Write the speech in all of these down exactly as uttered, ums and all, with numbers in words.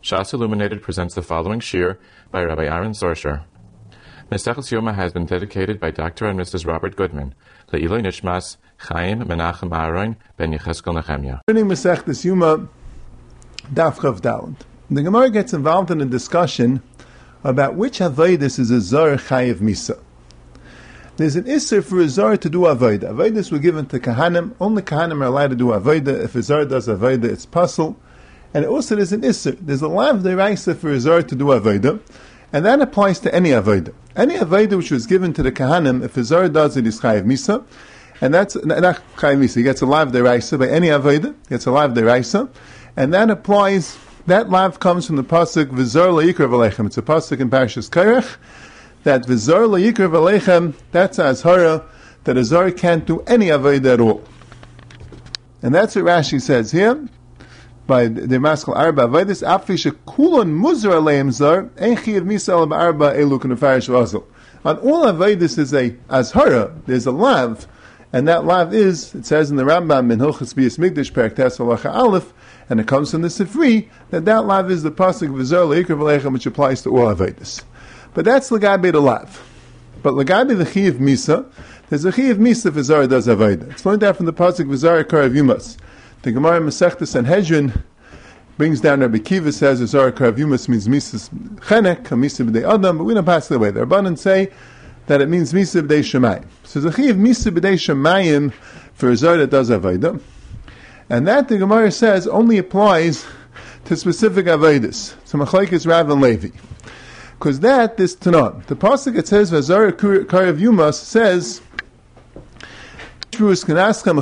Shas Illuminated presents the following shir by Rabbi Aaron Sorsher. Maseches Yoma has been dedicated by Doctor and Missus Robert Goodman, Le'iloi Nishmas Chaim Menachem Aaron Ben Yecheskel Nehemiah. Learning Maseches Yoma, Daf Chav Daled. The Gemara gets involved in a discussion about which avodas is a zar chayiv misa. There's an isser for a zar to do avodah. Avodas were given to kahanim. Only kahanim are allowed to do avodah. If a zar does avodah, it's pasul. And also there's an isser. There's a lav deraisa for a zar to do avodah, and that applies to any avodah. Any avodah which was given to the kahanim, if a zar does it, is chayiv misa, and that's not chayiv misa. He gets a lav deraisa by any avodah. Gets a lav deraisa, and that applies. That lav comes from the pasuk v'zar la'yikra v'lechem. It's a pasuk in Parashas Korach that v'zar la'yikra v'lechem. That's a azhara that a zar can't do any avodah at all, and that's what Rashi says here. By the Maskal Arba Avodas Afi Shekulon Muzar Aleim Zar Ein Chiyav Misal Arba Elu Kunafarish Vazal. On all Avodas is a azhara. There's a lav, and that lav is, it says in the Rambam in Hilchos Bias Migdash Perek Tes Halacha Aleph, and it comes from the Sifri that that lav is the pasuk V'zar Leikar V'lechem, which applies to all Avodas. But that's Lagabe the lav. But Lagabe the Chiyav Misa, there's a Chiyav Misa if a Zar does Avodah. It's learned out from the pasuk V'zar Karav Yumas. The Gemara Masechta Sanhedrin brings down Rabbi Kiva, says Azar Karav Yumas means Misas Chenek, Misa B'dei Adam, but we don't pass it away. The Rabbanan say that it means Misa B'dei Shemayim. So the Chiv Misa B'dei Shemayim for Azar that does Avodah, and that the Gemara says only applies to specific Avodas. So Machlekes Rav and Levi, because that is Tanan. The pasuk it says Azar Karav Yumas says. So it says two Tanan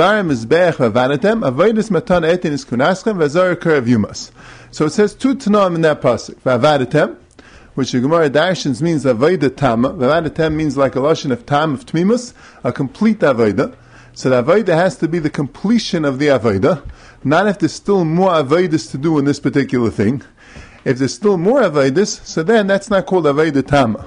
in that pasuk. V'avadatem, which the Gemara Darshans means avodah tama. V'avadatem means like a lashon of tam of tmimus, a complete avodah. So the avodah has to be the completion of the avodah, not if there's still more avodas to do in this particular thing. If there's still more avodas, so then that's not called avodah tama.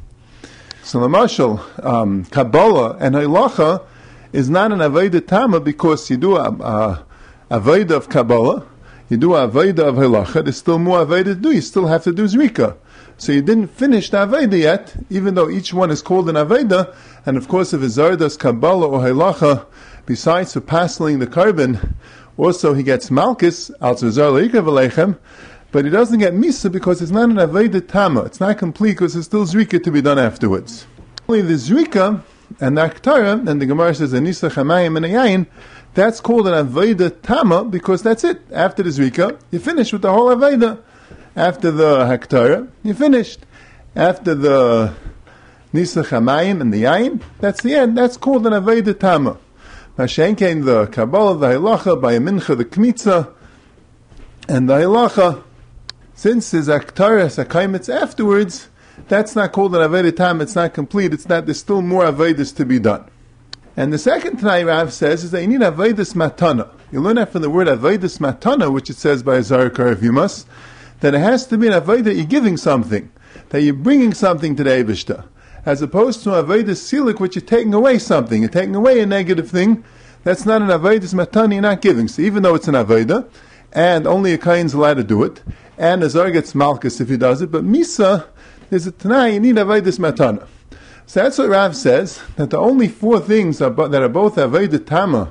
So the marshal, um, Kabbalah and Halacha is not an avodah tama because you do a, a avodah of Kabbalah, you do a avodah of Halacha, there's still more avodah to do, you still have to do Zrika. So you didn't finish the avodah yet, even though each one is called an avodah, and of course if a Zar does Kabbalah or Halacha, besides for passing the carbon, also he gets Malchus, also Zar Leikar V'lechem, but he doesn't get Misa because it's not an avodah tama, it's not complete because there's still Zrika to be done afterwards. Only the Zrika, and the Aktara, and the Gemara says, Anisa Chamayim and Ayayin, that's called an Avodah Tama, because that's it. After the Zrika, you finish with the whole Avodah. After the Aktara, you finished. After the Nisa Chamayim and the Yayin, that's the end. That's called an Avodah Tama. Mashen came the Kabbalah, the Halacha, by a Mincha, the Kmitza, and the Halacha, since there's Aktara, Sakaimitz afterwards, that's not called an Avodah Tam, it's not complete, it's not, there's still more Avodas to be done. And the second Tanai Rav says is that you need Avodas Matana. You learn that from the word Avodas Matana, which it says by Azar Karav Yumas, that it has to be an Avodah, you're giving something, that you're bringing something to the Eibishter, as opposed to Avodas Silik, which you're taking away something, you're taking away a negative thing, that's not an Avodas Matana, you're not giving. So even though it's an Avodah, and only a Kain's allowed to do it, and Azar gets Malchus if he does it, but Misa, there's a Tanai, you need Avodas Matana. So that's what Rav says, that the only four things are bo- that are both Avodah Tama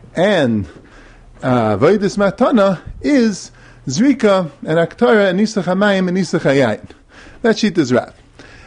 and uh, Avodas Matana is Zrika and Aktara and Nisa Chamayim and Nisa Chayayin. That sheet is Rav.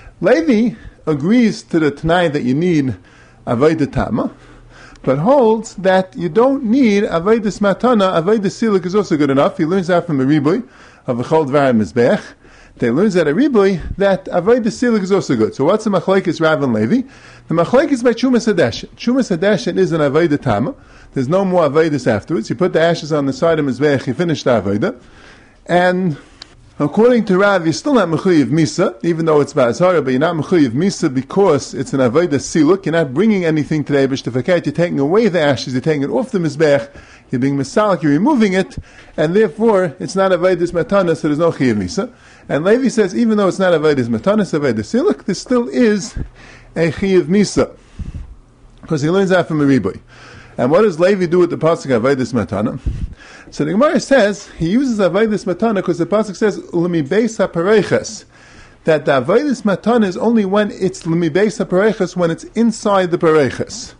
Levi agrees to the Tanai that you need Avodah Tama, but holds that you don't need Avodas Matana. Avodas Silik is also good enough. He learns that from a Riboy of a Chol Dvar Mizbech. They learns at a Riboy that Avodah Silik is also good. So what's the Machlekes Rav and Levi? The Machlekes by Chumas Hadeshin. Chumas Hadeshin is an Avodah Tama. There's no more Avodas afterwards. You put the ashes on the side of Mizbech, you finish the Avodah. And according to Rav, you're still not Mechuyev Misa, even though it's Ba'azara, but you're not Mechuyev Misa because it's an Avodah Siluk. You're not bringing anything to the Eibush to Fakat. You're taking away the ashes, you're taking it off the Mizbech, you're being Misalik, you're removing it, and therefore it's not Avodas Matana, so there's no Chiyav Misa. And Levi says, even though it's not Avodas Matana, it's Avodah Siluk, there still is a Chiyav Misa, because he learns that from a Riboy. And what does Levi do with the pasuk Avodas Matana? So the Gemara says, he uses Avodas Matana because the Pasuk says, L'mi beis ha-pareiches, that the Avodas Matana is only when it's L'mi beis ha-pareiches, when it's inside the pareiches.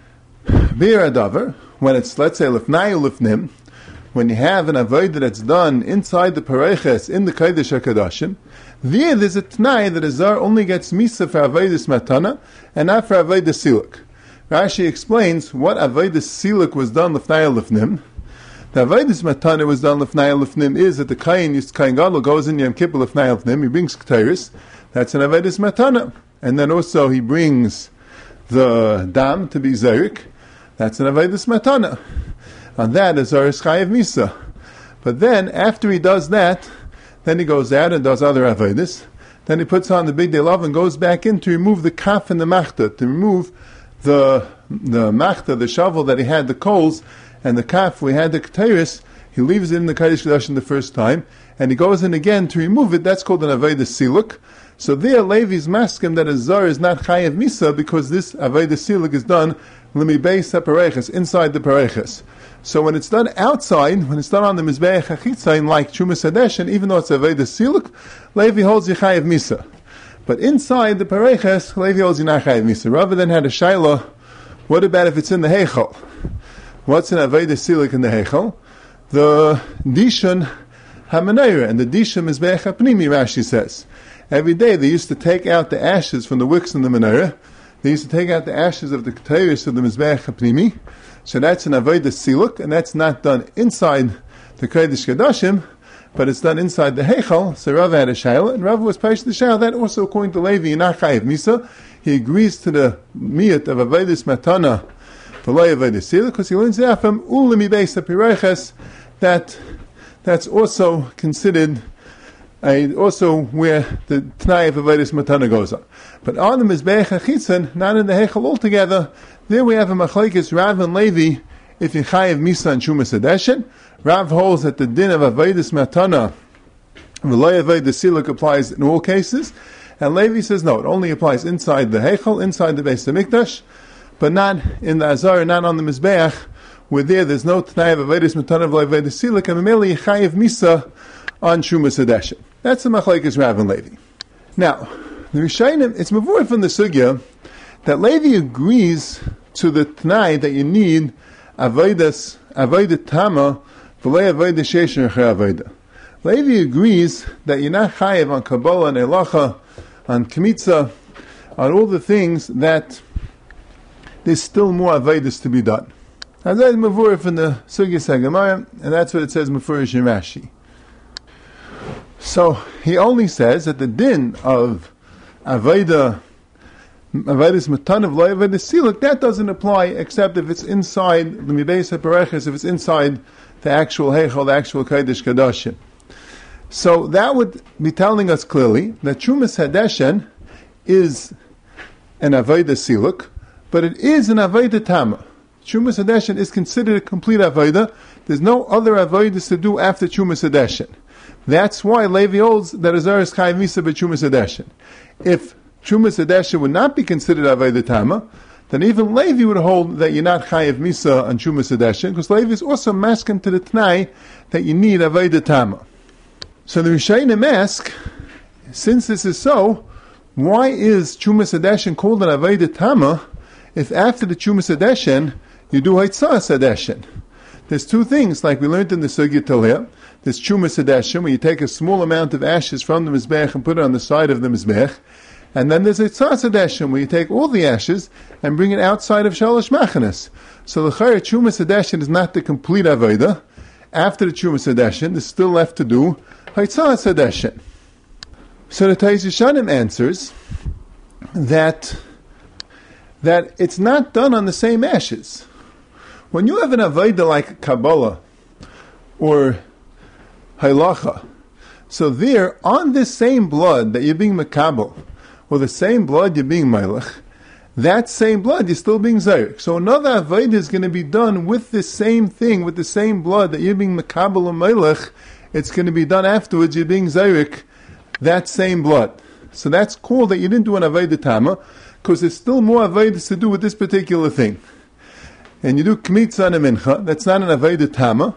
Bir Adavar, when it's, let's say, Lifnai or Lifnim, when you have an Avodah that's done inside the pareiches, in the Kodesh HaKadoshim, there there's a Tnai that a Zar only gets Misa for Avodas Matana, and not for Avodas Siluk. Rashi explains what Avodas Siluk was done Lifnai or Lifnim. The Avodas Matana was done Lifnai Lifnim is that the Kain, Kain Gadol goes in Yom Kippur Lifnai Lifnim, he brings Ketores, that's an Avodas Matana. And then also he brings the Dam to be Zerik, that's an Avodas Matana. On that is Zaris Chayev Misa. But then, after he does that, then he goes out and does other Avodas, then he puts on the Big Day Love and goes back in to remove the Kaf and the Machta, to remove the, the Machta, the shovel that he had, the coals, and the kaf, we had the Ketores, he leaves it in the Kodesh HaKadoshim the first time, and he goes in again to remove it. That's called an Avodah Siluk. So there, Levi's maskim that a Zar is not Chayev Misa, because this Avodah Siluk is done L'mi beis ha-pareiches, inside the pareiches. So when it's done outside, when it's done on the Mizbeach HaChitzayin, like Trumas Hadeshen, even though it's Avodah Siluk, Levi holds you Chayev Misa. But inside the pareiches, Levi holds you not Chayev Misa. Rather than had a Shaila, what about if it's in the Heichal? What's an Avodah Siluk in the Heichal? The Dishon HaMenorah, and the Dishon is Be'ech HaPnimi, Rashi says. Every day they used to take out the ashes from the wicks in the Menorah. They used to take out the ashes of the Ketores of the Mizbeach HaPnimi. So that's an Avodah Siluk, and that's not done inside the Kodesh HaKadoshim, but it's done inside the Heichal. So Rav had a Shaila, and Rav was Peish the Shaila. That also, according to Levi, Yinach Chayev Misa, he agrees to the Miyat of Avodas Matana, because he learns there from Ulimi Beis HaPareiches, that that's also considered a, also where the T'nai of Avodas Matana goes on. But on the Mizbeach HaChitzon, not in the Heichal altogether, there we have a Machlekes Rav and Levi, if you Chayev Misa and Trumas Hadeshen. Rav holds that the din of Avodas Matana, V'lo Avodas Siluk, applies in all cases, and Levi says no, it only applies inside the Heichal, inside the Beis HaMikdash, but not in the Azar, not on the Mizbeach, where there there's no T'nai of Avodas Matana V'lo Avodas Siluk, and Mameli Chayev Misa on Trumas Hadeshen. That's the Machlekes Rav and Levi. Now, the Rishayim, it's mavur from the Sugya that Levi agrees to the T'nai that you need Avodas, Avodah Tama, V'lo Avodah Sheish Recher Avodah. Levi agrees that you're not Chayev on Kabbalah and Elacha, on Kmitza, on all the things that there's still more Avodas to be done. And that's mavur from the Sugya Sagamara, and that's what it says Mefurish in Rashi. So he only says that the din of Avodah, Avodas Matana V'lo Avodah Siluk, that doesn't apply except if it's inside the Mibeis HaPareiches, if it's inside the actual Heichal, the actual Kodesh Kadoshim. So that would be telling us clearly that Trumas Hadeshen is an Avodah Siluk, but it is an Avodah Tama. Trumas Hadeshen is considered a complete Avodah. There's no other Avodas to do after Trumas Hadeshen. That's why Levi holds that Azar is Chayev Misa b'Trumas Hadeshen. If Trumas Hadeshen would not be considered Avodah Tama, then even Levi would hold that you're not Chayev Misa on Trumas Hadeshen, because Levi is also masking to the T'nai that you need Avodah Tama. So the Rishayim ask, since this is so, why is Trumas Hadeshen called an Avodah Tama if after the Trumas Hadeshen you do Haitzah Hadeshen? There's two things, like we learned in the Sugya Taleh. There's Trumas Hadeshen, where you take a small amount of ashes from the Mizbech and put it on the side of the Mizbech. And then there's a Tzatz Hadeshen, where you take all the ashes and bring it outside of Shalosh Machanes. So the Chayr Trumas Hadeshen is not the complete Avodah. After the Trumas Hadeshen, there's still left to do Haitzah Hadeshen. So the Taiz Yishanim answers that, that it's not done on the same ashes. When you have an Avodah like Kabbalah or Halacha, so there, on this same blood that you're being Makabel, or the same blood you're being Melech, that same blood you're still being Zayrik. So another Avodah is going to be done with the same thing, with the same blood that you're being Makabel or Melech. It's going to be done afterwards, you're being Zayrik, that same blood. So that's cool that you didn't do an Avodah Tama, because there's still more Avodah to do with this particular thing. And you do Kmitza and a Mincha, that's not an Avodah Tama,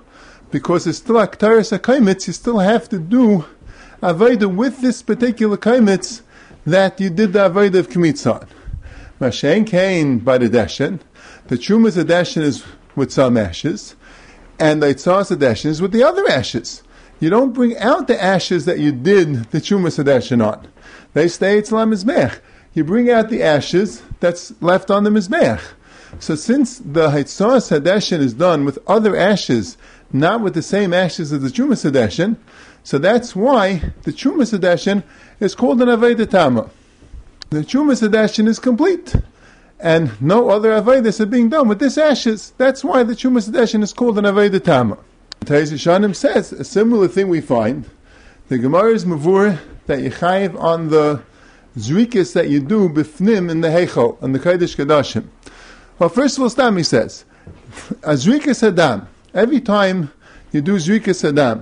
because it's still Aktaris HaKaimitz, you still have to do Avodah with this particular Kaimitz that you did the Avodah of Kmitz on. Mashen Kain by the Deshen, the Trumas Deshen is with some ashes, and the Itzas Deshen is with the other ashes. You don't bring out the ashes that you did the Trumas Deshen on. They stay Tzlam Mizmech. You bring out the ashes that's left on the Mizmech. So since the Itzas Deshen is done with other ashes, not with the same ashes as the Trumas Deshen, so that's why the Trumas Deshen is called an Avodah Tama. The Trumas Deshen is complete, and no other Avodas are being done with this ashes. That's why the Trumas Deshen is called an Avodah Tama. Taiz Yishanim says a similar thing we find. The Gemara is Mavur that you chayiv on the Zrikas that you do bifnim in the Heichal, and the Kodesh Kodashim. Well, first of all, Stam he says, a Zrikas Adam, every time you do Zrikas Adam,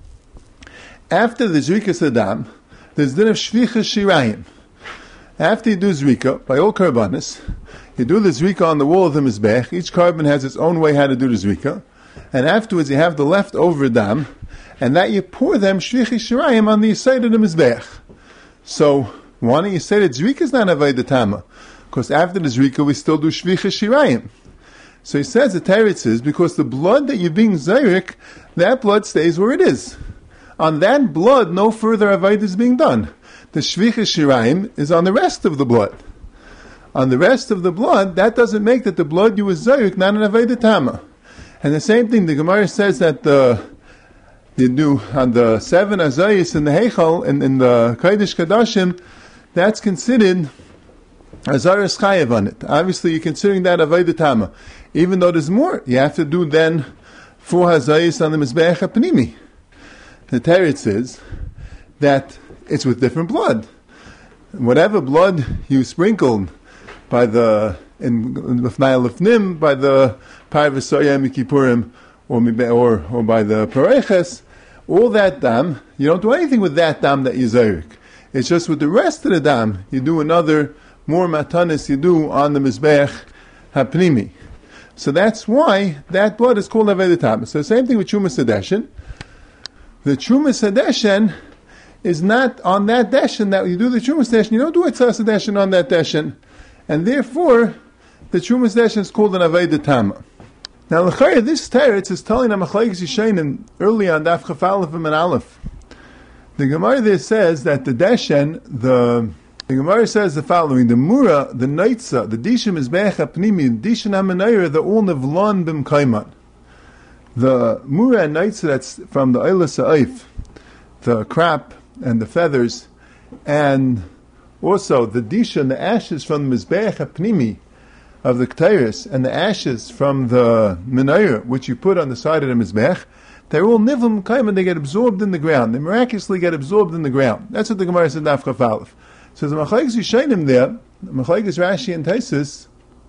after the Zrikas Adam, there's din of Shvichas Shirayim. After you do Zrika, by all Karbanis, you do the Zrika on the wall of the Mizbech. Each carbon has its own way how to do the Zrika. And afterwards you have the leftover dam, and that you pour them Shvichas Shirayim on the side of the Mizbech. So, why don't you say that Zrika is not Avodah Tama? Because after the Zrika we still do Shvichas Shirayim. So he says the Teretz is because the blood that you're being Zayrik, that blood stays where it is. On that blood, no further Avodah is being done. The Shvichas Shirayim is on the rest of the blood. On the rest of the blood, that doesn't make that the blood you was Zayrik, not an Avodah Tama. And the same thing, the Gemara says that the you do on the seven Azayis in the Heichal, and in the Kodesh Kodashim, that's considered Azaris Chayev on it. Obviously, you're considering that Avodah Tama. Even though there's more, you have to do then four Hazayis on the Mizbeach HaPnimi. The Teretz is that it's with different blood. Whatever blood you sprinkled by the in Lefnai Lefnim, by the Parvasoya Mikipurim, or or or by the Pareches, all that dam, you don't do anything with that dam that you zayrik. It's just with the rest of the dam, you do another more matanis you do on the Mizbeach HaPnimi. So that's why that blood is called Avodah Tama. So the same thing with Trumas Deshen. The Trumas Deshen is not on that Deshen that you do the Trumas Deshen. You don't do Itzas Deshen on that Deshen. And therefore, the Trumas Deshen is called an Avodah Tama. Now, l'chayr, this teretz is telling a Machlekes Yishayim early on Daf Chaf Aleph and Aleph. The Gemara there says that the Deshen, the the Gemara says the following: the Mura, the Neitza, the Dishim Mizbeach HaPnimi, the Dishim HaMenayir, the all Nevlon Bim Kaiman. The Mura and Neitza that's from the Eilas Ha'if, the crap and the feathers, and also the Disha, the ashes from the Mizbeach HaPnimi of the Ketairis, and the ashes from the Menayir, which you put on the side of the Mizbeach, they're all Nivlim Kaiman, they get absorbed in the ground. They miraculously get absorbed in the ground. That's what the Gemara said in Daf Chaf Aleph. So the Machlekes Yishayim there, Machlekes Rashi and Taisus,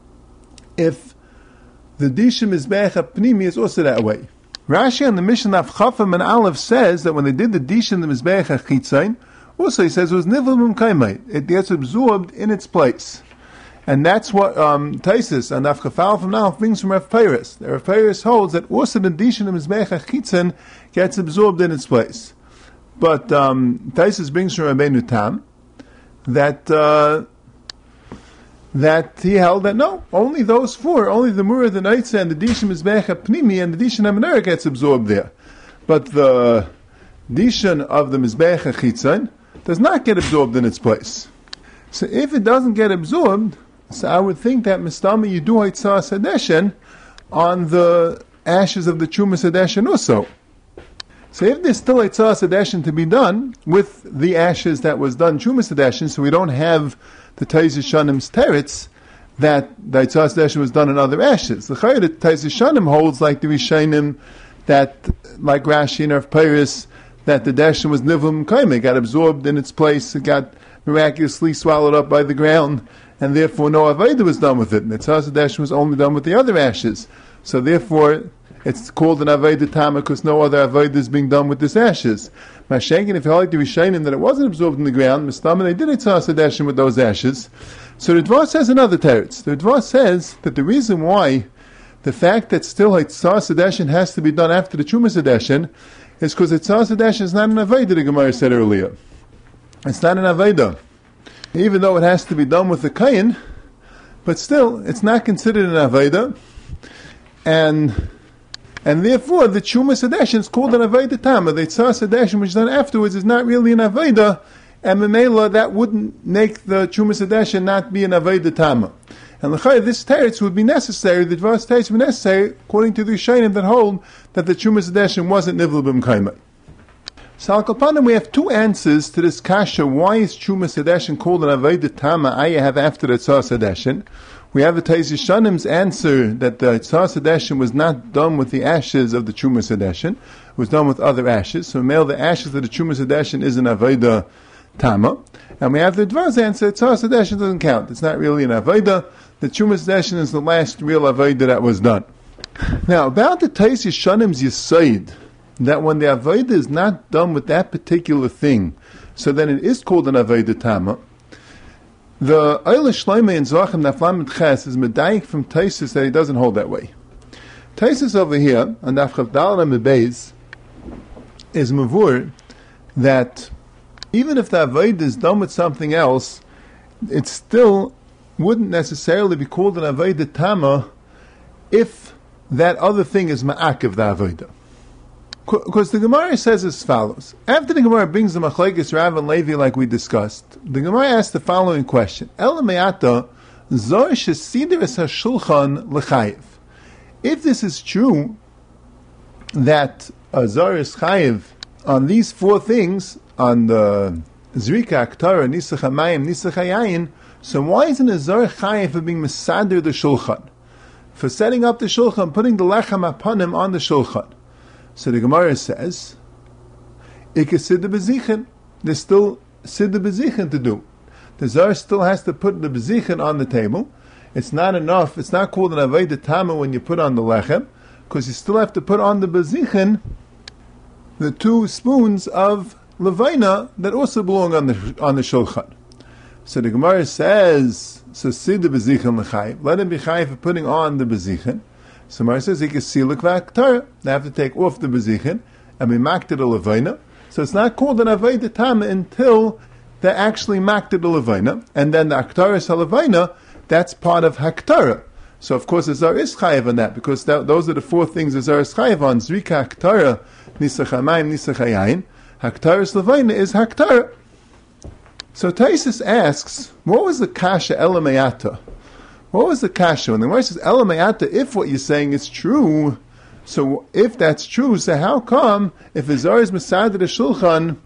if the Dishim Mizbeach HaPnimi is also that way. Rashi on the Mishnah of Chafam and Aleph says that when they did the Dishim the Mizbeach HaChitzain, also he says it was Nivlim Kaimai. It gets absorbed in its place. And that's what um, Taisus and Afkafal from now brings from Rav Peiris. Rav Peiris holds that also the Dishim Mizbeach HaChitzon gets absorbed in its place. But um, Taisus brings from Rabbeinu Tam that uh, that he held that no, only those four, only the Mura, the Neitza, and the Dishim Mizbeach HaPnimi, and the Dishim HaMenayir gets absorbed there. But the Dishim of the Mizbeach HaChitzon does not get absorbed in its place. So if it doesn't get absorbed, so I would think that Mistama you do Haitzah Sadeshen on the ashes of the Trumas Sadeshen also. So if there's still Haitzah Sadeshen to be done with the ashes that was done Trumas Sadeshen, so we don't have the Taiz Yishanim's teretz that the Haitzah Sadeshen was done in other ashes. The Chayr the Taiz Yishanim holds like the Rishonim that, like Rashi and Rav Peiris, that the Deshen was Nivum Kaimeh, got absorbed in its place, it got miraculously swallowed up by the ground, and therefore no Avodah was done with it. And the Tzaz Deshen was only done with the other ashes. So therefore, it's called an Avodah Tama because no other Avodah is being done with this ashes. Mashenkin, if you like the Rishonim that it wasn't absorbed in the ground, Mistama, they did a Tzaz Deshen with those ashes. So the Dvar says another teretz. The Dvar says that the reason why the fact that still Hitzah Sedeshin has to be done after the Truma Sedeshin is because Hitzah Sedeshin is not an Aveda, the Gemara said earlier. It's not an Aveda. Even though it has to be done with the Kayin, but still, it's not considered an Aveda, and and therefore the Truma Sedeshin is called an Aveda Tama. The Hitzah Sedeshin, which is done afterwards, is not really an Aveda, and Memela, that wouldn't make the Truma Sedeshin not be an Aveda Tama. And l'chayr, this teretz would be necessary, the Dvaras teretz would be necessary, according to the Rishonim that hold that the Truma Sedeshin wasn't Nivla B'Mkaimah. So al Kapanim, we have two answers to this kasha. Why is Truma Sedeshin called an Aveda Tama? I have after the Tzah Sedeshin. We have the Teiz Yishanim's answer that the Tzah Sedeshin was not done with the ashes of the Truma Sedeshin. It was done with other ashes. So male, the ashes of the Truma Sedeshin is an Aveda Tama. And we have the Dvar's answer, Tzah Sedeshin doesn't count. It's not really an Aveda. The Truma Sedeshin is the last real Aveda that was done. Now, about the Teiz Yishanim's Yisaid, that when the Aveda is not done with that particular thing, so then it is called an Aveda Tama. The Eile Shloime in Zohar Naflam Ches is medayik from Taisus that he doesn't hold that way. Taisus over here, on Daf Chav Daled Amud Beis, is mavur that even if the Aveda is done with something else, it still wouldn't necessarily be called an Aveda Tama if that other thing is ma'akev the Aveda. Because the Gemara says as follows. After the Gemara brings the Machlekes Rav and Levi like we discussed, the Gemara asks the following question. Ela me'ata zor shesider es hashulchan l'chayiv. If this is true, that a zor is chayiv on these four things, on the Zrika, Aktara, Nisach HaMayim, Nisach HaYayin, so why isn't a zor chayiv for being mesader the shulchan? For setting up the shulchan, putting the lechem upon him on the shulchan. So the Gemara says, Ike Siddur B'Zichin. There's still Siddur B'Zichin to do. The Zar still has to put the B'Zichin on the table. It's not enough, it's not called an Aveda Tama when you put on the Lechem, because you still have to put on the B'Zichin the two spoons of Levina that also belong on the on the Shulchan. So the Gemara says, so Siddur B'Zichin L'Chayiv, let him be chayiv for putting on the B'Zichin. So Gemara says he can seal the K'Aktara. They have to take off the B'Zichin and be makted a Levina. So it's not called an Aveda Tama until they actually makted a Levina, and then the Aktara Salavina, that's part of Haktara. So of course the Zar is chayiv on that, because that, those are the four things the Zar is chayiv on. Zrika Aktara, Nisach HaMayim, Nisach HaYayin. Haktara Salavina is Haktara. So Taisus asks, what was the kasha Ela Me'ata? What was the kasha? When the Gemara says Ela Me'ata, if what you're saying is true, so if that's true, so how come if a Zar is Masad the Shulchan,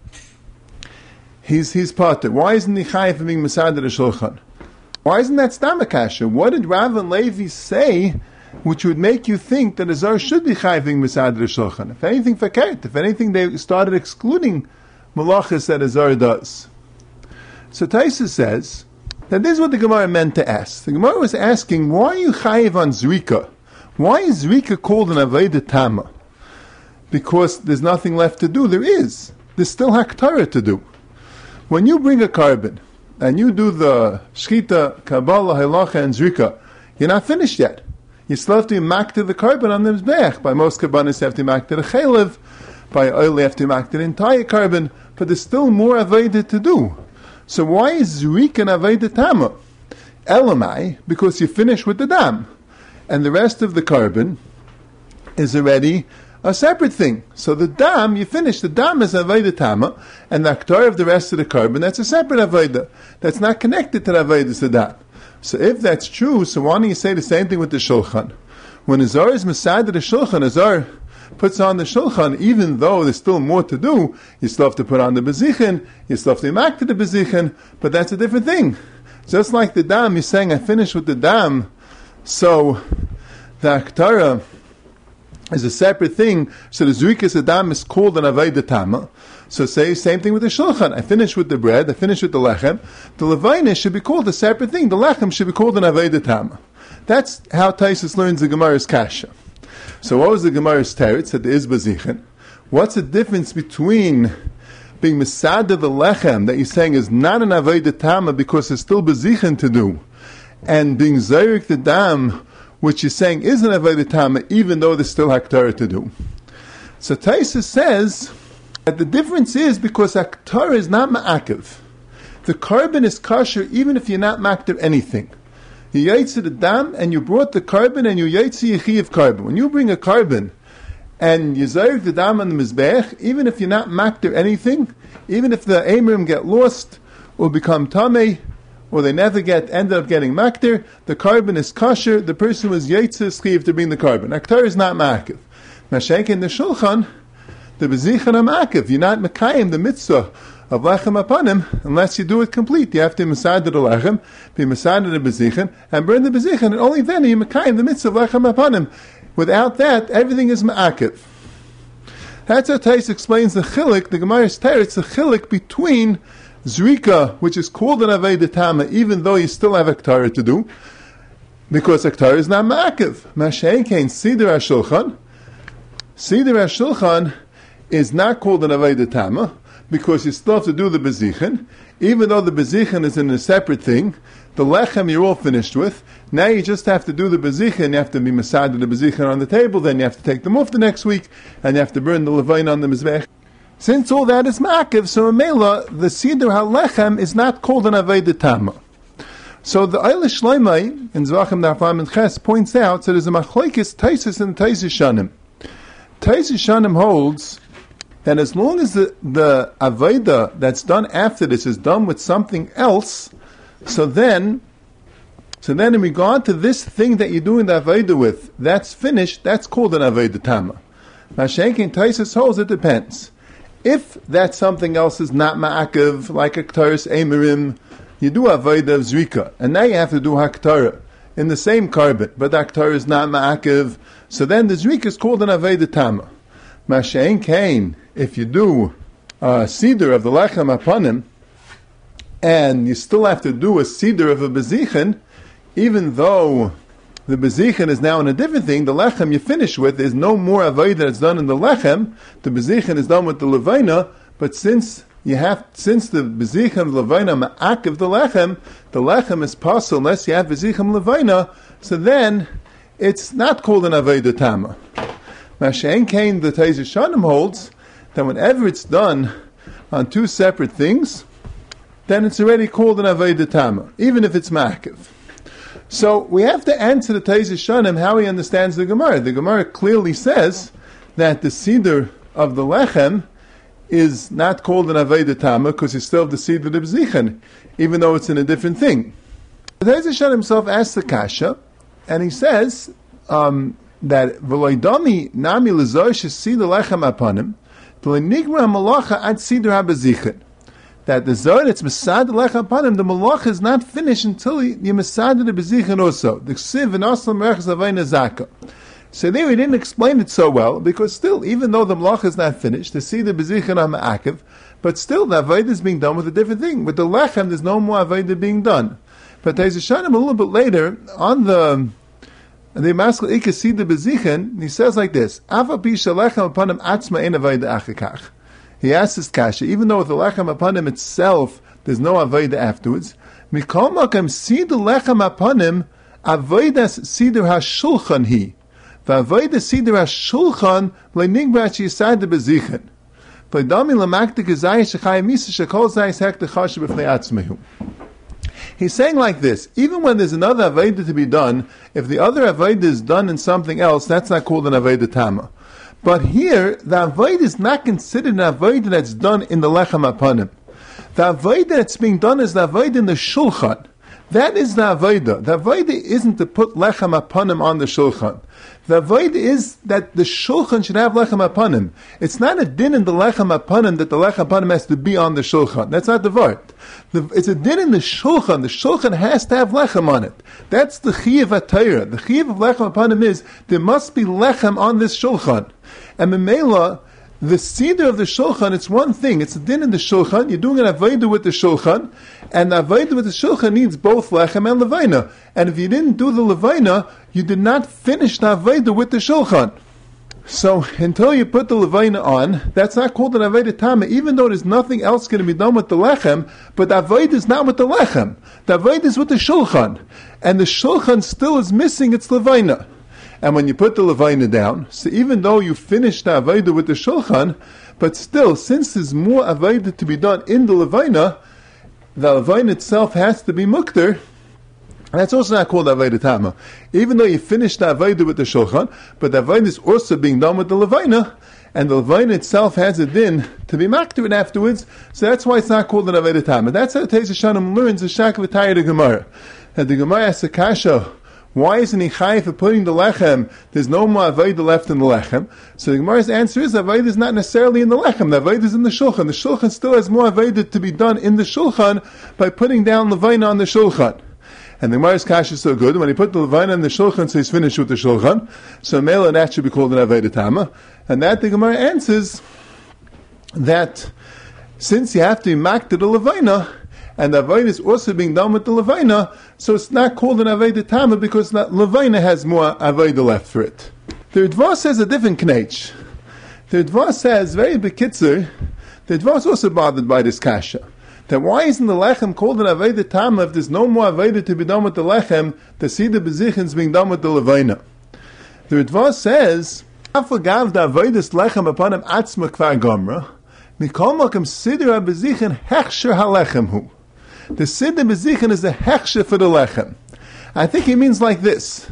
he's he's parted? Why isn't he chayiv for being Masad the Shulchan? Why isn't that Stam kasha? What did Rav and Levi say, which would make you think that a Zar should be chayiv being Masad the Shulchan? If anything, fakert. If anything, they started excluding malachas that a Zar does. So Taisus says that this is what the Gemara meant to ask. The Gemara was asking, why are you chayiv on Zrika? Why is Zrika called an Aveda Tama? Because there's nothing left to do. There is. There's still Haktara to do. When you bring a carbon and you do the Shchita, Kabbalah, Halacha, and Zrika, you're not finished yet. You still have to mak to the carbon on the Mizbeach. By most Kabbanis, you have to mak to the Chalev. By oil, you have to mak to the entire carbon. But there's still more Aveda to do. So why is Zrika an Aveda Tama? Elamai, because you finish with the dam. And the rest of the carbon is already a separate thing. So the dam, you finish, the dam is Aveda Tama, and the aktar of the rest of the carbon, that's a separate Aveda. That's not connected to the Aveda Sadam. So if that's true, so why don't you say the same thing with the Shulchan? When a Zar is Masad the Shulchan, a Zar puts on the Shulchan, even though there's still more to do, you still have to put on the Bezichin, you still have to mak to the Bezichin, but that's a different thing. Just like the dam, you're saying I finished with the dam, so the Aktara is a separate thing. So the Zrikas Adam is called an Aveda Tama. So say same thing with the Shulchan. I finish with the bread, I finish with the Lechem. The Levina should be called a separate thing. The Lechem should be called an Aveda Tama. That's how Taisus learns the Gemara's Kasha. So what was the Gemara's teretz? That there is Bezichin. What's the difference between being Mesada the Lechem, that you're saying is not an Aveda Tama because there's still Bezichin to do, and being Zayrik the Dam, which is saying is an avodah tama, even though there's still haktarah to do. So Taisus says that the difference is because haktarah is not ma'akev. The carbon is kosher even if you're not makter anything. You yaitze the dam and you brought the carbon and you yaitze yechiv carbon. When you bring a carbon and you zayik the dam on the mizbech, even if you're not makter anything, even if the emrim get lost or become tamei, or they never get ended up getting makter, the carbon is kosher. The person was yaitze schiv to bring the carbon. Haktarah is not ma'akev. Mashenk in the shulchan, the bezichen are ma'akev. You're not mekayim the mitzvah of lechem upon him, unless you do it complete. You have to masad the lechem, be masad the bezichen, and burn the bezichen, and only then are you mekayim the mitzvah of lechem upon him. Without that, everything is ma'akev. That's how Tais explains the chilik, the Gemara's teretz, the chilik between zrika, which is called an avodah tama, even though you still have haktarah to do, because haktarah is not ma'akev. Mashen kain siddur hashulchan. Siddur hashulchan is not called an avodah tama, because you still have to do the bezichen, even though the bezichen is in a separate thing. The lechem you're all finished with. Now you just have to do the bezichen. You have to be masad the bezichen on the table. Then you have to take them off the next week, and you have to burn the levain on the mizbech. Since all that is ma'akev, so a mela, the siddur halechem is not called an avodah tama. So the Eilish Shloimei in Zvachim Dafam and Ches points out that there's a machlokes Taisus and Taisus Shanim. Taisus Shanim holds that as long as the, the avodah that's done after this is done with something else, so then, so then in regard to this thing that you're doing the avodah with, that's finished, that's called an avodah tama. Mashenkin Taisus holds it depends. If that something else is not ma'akev, like a ktaris emirim, you do avodah of zrika, and now you have to do haktara in the same carbon, but the haktara is not ma'akev, so then the zrika is called an avodah tama. Mashein kain, if you do a siddur of the lechem upon him, and you still have to do a siddur of a bezichen, even though the bezichen is now in a different thing, the lechem you finish with is no more avodah that's done in the lechem, the bezichen is done with the levaina, but since you have, since the bezichen levaina ma'akev the lechem, the lechem is possible unless you have bezichen levaina, so then it's not called an avodah tama. Mashen kain, the Taisus Shanim holds that whenever it's done on two separate things, then it's already called an avodah tama, even if it's ma'akev. So we have to answer the Taisus Shanim how he understands the Gemara. The Gemara clearly says that the siddur of the lechem is not called an avodah tama because you still have the siddur of the bezichen, even though it's in a different thing. The Taisus Shanim himself asks the kasha, and he says um, that v'loidami nami lezosh siddur lechem apanim v'lenigra malacha ad siddur habezichen. That the zod it's masad lechem apanim, the malacha is not finished until you masad the bezichen also. The ksiv and aslam merechas avayna zaka. So there we didn't explain it so well, because still, even though the malacha is not finished, the siddur bezichen are ma'akev, but still the avodah is being done with a different thing. With the lechem, there's no more avodah being done. But Taisus Shanim a little bit later on the the maskal ikah siddur bezichen, he says like this: Afa pisha lechem upon him atzma ein avodah achikach. He asks this kasha, even though with the lechem upon him itself, there's no avodah afterwards. Mikol makam siddur lechem upon him avodas siddur hashulchan he. V'avodah siddur hashulchan le'nigbrach yisad bezichen. V'dami l'maktik zayis shechayim misa shekol zayis hek techasha b'fnei atzmehu. He's saying like this: even when there's another avodah to be done, if the other avodah is done in something else, that's not called an avodah tama. But here, the avodah is not considered an avodah that's done in the lechem apanim. The avodah that's being done is the avodah in the shulchan. That is the avodah. The avodah isn't to put lechem apanim on the shulchan. The avodah is that the shulchan should have lechem apanim. It's not a din in the lechem apanim that the lechem apanim has to be on the shulchan. That's not the word. The, it's a din in the shulchan. The shulchan has to have lechem on it. That's the chiyuv atayra. The chiyuv of lechem apanim is there must be lechem on this shulchan. And memela, the siddur of the shulchan, it's one thing. It's a din in the shulchan. You're doing an avodah with the shulchan, and the avodah with the shulchan needs both lechem and levaina. And if you didn't do the levaina, you did not finish the avodah with the shulchan. So until you put the Levaina on, that's not called an Avodah Tama, even though there's nothing else going to be done with the Lechem, but the Avodah is not with the Lechem. The Avodah is with the Shulchan. And the Shulchan still is missing its Levaina. And when you put the Levaina down, so even though you finish the Avodah with the Shulchan, but still, since there's more Avodah to be done in the Levaina, the Levaina itself has to be Mukter. That's also not called Avodah Tama. Even though you finish the Avodah with the Shulchan, but the Avodah is also being done with the Levaina, and the Levaina itself has a din to be makter afterwards, so that's why it's not called an Avodah Tama. That's how Teis Hashanim learns the Shak V'Tayr the Gemara. And the Gemara asks a kasha, why isn't he chayiv for putting the lechem? There's no more avodah left in the lechem. So the Gemara's answer is, avodah is not necessarily in the lechem. The avodah is in the shulchan. The shulchan still has more avodah to be done in the shulchan by putting down levaina on the shulchan. And the Gemara's kasha is so good, when he put the levaina on the shulchan, so he's finished with the shulchan. So mela, that should be called an avodah tama. And that the Gemara answers that since you have to be makter the levaina, and the Avodah is also being done with the Levaina, so it's not called an Avodah Tama because the Levaina has more Avodah left for it. The Ritva says a different knetch. The Ritva says, very bekitzer, the Ritva is also bothered by this kasha. That why isn't the Lechem called an Avodah Tama if there's no more Avodah to be done with the Lechem, the Sida Bezichen is being done with the Levaina? The Ritva says, Afagav the Avodah Lechem upon him atzma kvar gomra, mikol makam Sidra Bezichen hechsher halechem hu. The Siddur Bezichen is a hechsher for the lechem. I think he means like this.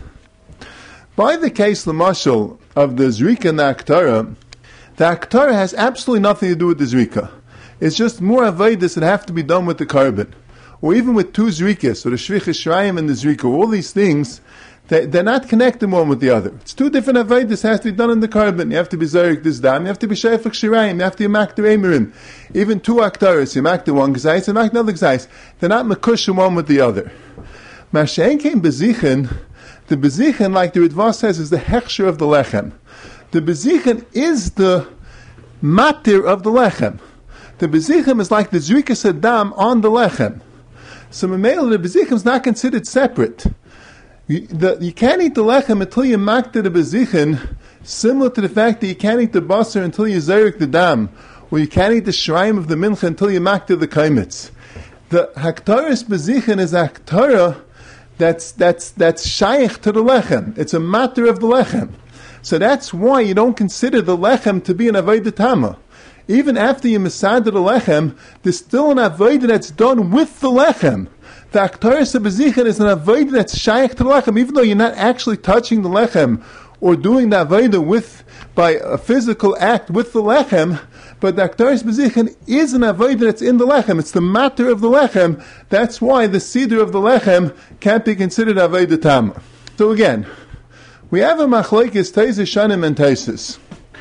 By the case, Lamashal, of the Zrika and the Aktara, the Aktara has absolutely nothing to do with the Zrika. It's just more avodas that have to be done with the carbon. Or even with two Zrikas, or the Shvicha Shrayim and the Zrika, all these things, they, they're not connected one with the other. It's two different avodas that has to be done in the carbon. You have to be Zarek this dam, you have to be Shayfak Shirayim, you have to be Makter Emerim. Even two Aktaras, you Makter one Gzais, and Makter another Gzais. They're not Mekushim one with the other. Mashen came Bezichen, the Bezichen, like the Ritva says, is the Hechsher of the Lechem. The Bezichen is the Matir of the Lechem. The Bezichen is like the Zrikas Adam on the Lechem. So Mamela, the Bezichen is not considered separate. You, the, you can't eat the lechem until you makter the bezichen, similar to the fact that you can't eat the basar until you zayrik the dam, or you can't eat the shraim of the mincha until you makter the kaimitz. The haktaris bezichen is a haktara that's that's that's shaykh to the lechem. It's a matter of the lechem. So that's why you don't consider the lechem to be an avodah tama. Even after you masadar the lechem, there's still an avodah that's done with the lechem. The Aktaris Bezichen is an avodah that's shaykh to the lechem, even though you're not actually touching the lechem or doing the avodah with by a physical act with the lechem. But the Aktaris Bezichen is an avodah that's in the lechem. It's the matter of the lechem. That's why the cedar of the lechem can't be considered avodah tama. So again, we have a machlokes Teis Hashanim and Taisus.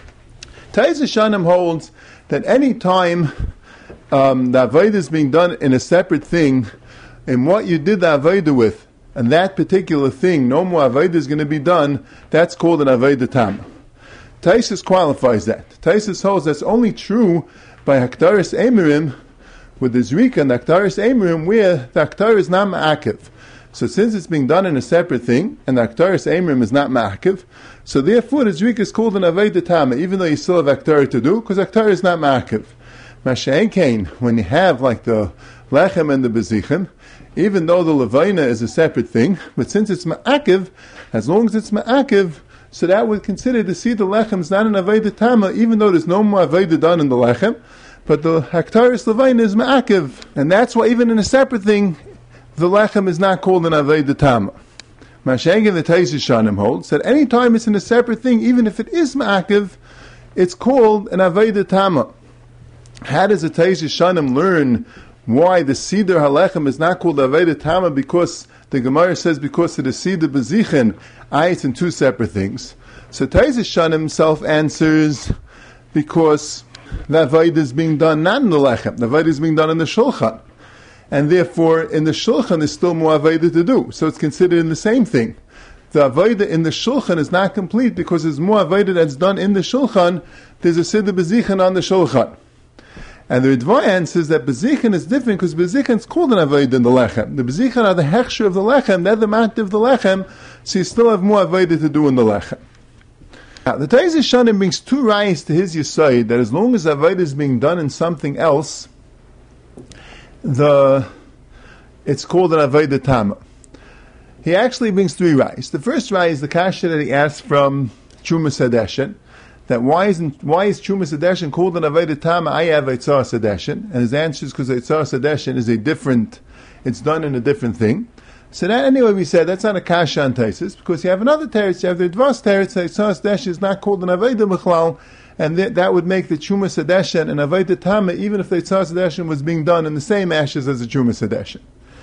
Teis Hashanim holds that any time um, the avodah is being done in a separate thing, and what you did the avodah with, and that particular thing, no more avodah is going to be done, that's called an avodah tama. Taisus qualifies that. Taisus holds that's only true by Haktaris Emirim, with the Zrika and the Haktaris Emirim, where the Haktar is not ma'akiv. So since it's being done in a separate thing, and the Haktaris Emirim is not ma'akiv, so therefore the Zrika is called an avodah tama, even though you still have Haktar to do, because Haktar is not ma'akiv. Masha'en kain, when you have like the lechem and the bezichen, even though the levaina is a separate thing, but since it's ma'akiv, as long as it's ma'akiv, so that would consider to see the lechem is not an avodah tama, even though there's no more avodah done in the lechem, but the haktaris levaina is ma'akiv, and that's why even in a separate thing, the lechem is not called an avodah tama. Mashengen the Teis Hashanim holds that any time it's in a separate thing, even if it is ma'akiv, it's called an avodah tama. How does the Teis Hashanim learn why the Siddur Halechem is not called avodah tama? Because the Gemara says because of the Siddur Bezichen, I it's in two separate things. So Teis Hashanim himself answers because the avodah is being done not in the lechem, the avodah is being done in the shulchan, and therefore in the shulchan is still more avodah to do. So it's considered in the same thing. The avodah in the shulchan is not complete because there's more avodah that's done in the shulchan. There's a Siddur Bezichen on the shulchan. And the Ritva answers that Bezichen is different because Bezichen is called an avodah in the lechem. The Bezichen are the hechsher of the lechem, they're the matter of the lechem, so you still have more avodah to do in the lechem. Now, the Taiz Shanim brings two rayas to his Yesod that as long as Avodah is being done in something else, the it's called an Avodah Tama. He actually brings three rayas. The first raya is the kasha that he asked from Chumas Hadeshin, that why isn't why is Chumas Hadeshin called an Avodah Tama? I have Eitzah Hadeshin, and his answer is because Eitzah Hadeshin is a different, it's done in a different thing. So that anyway we said that's not a kasha on Taisus, because you have another teretz, you have the Dvas teretz, Eitzah Hadeshin is not called an Avodah B'chlal, and th- that would make the Chumas Hadeshin an Avodah Tama even if the Eitzah Hadeshin was being done in the same ashes as the Chumas Hadeshin.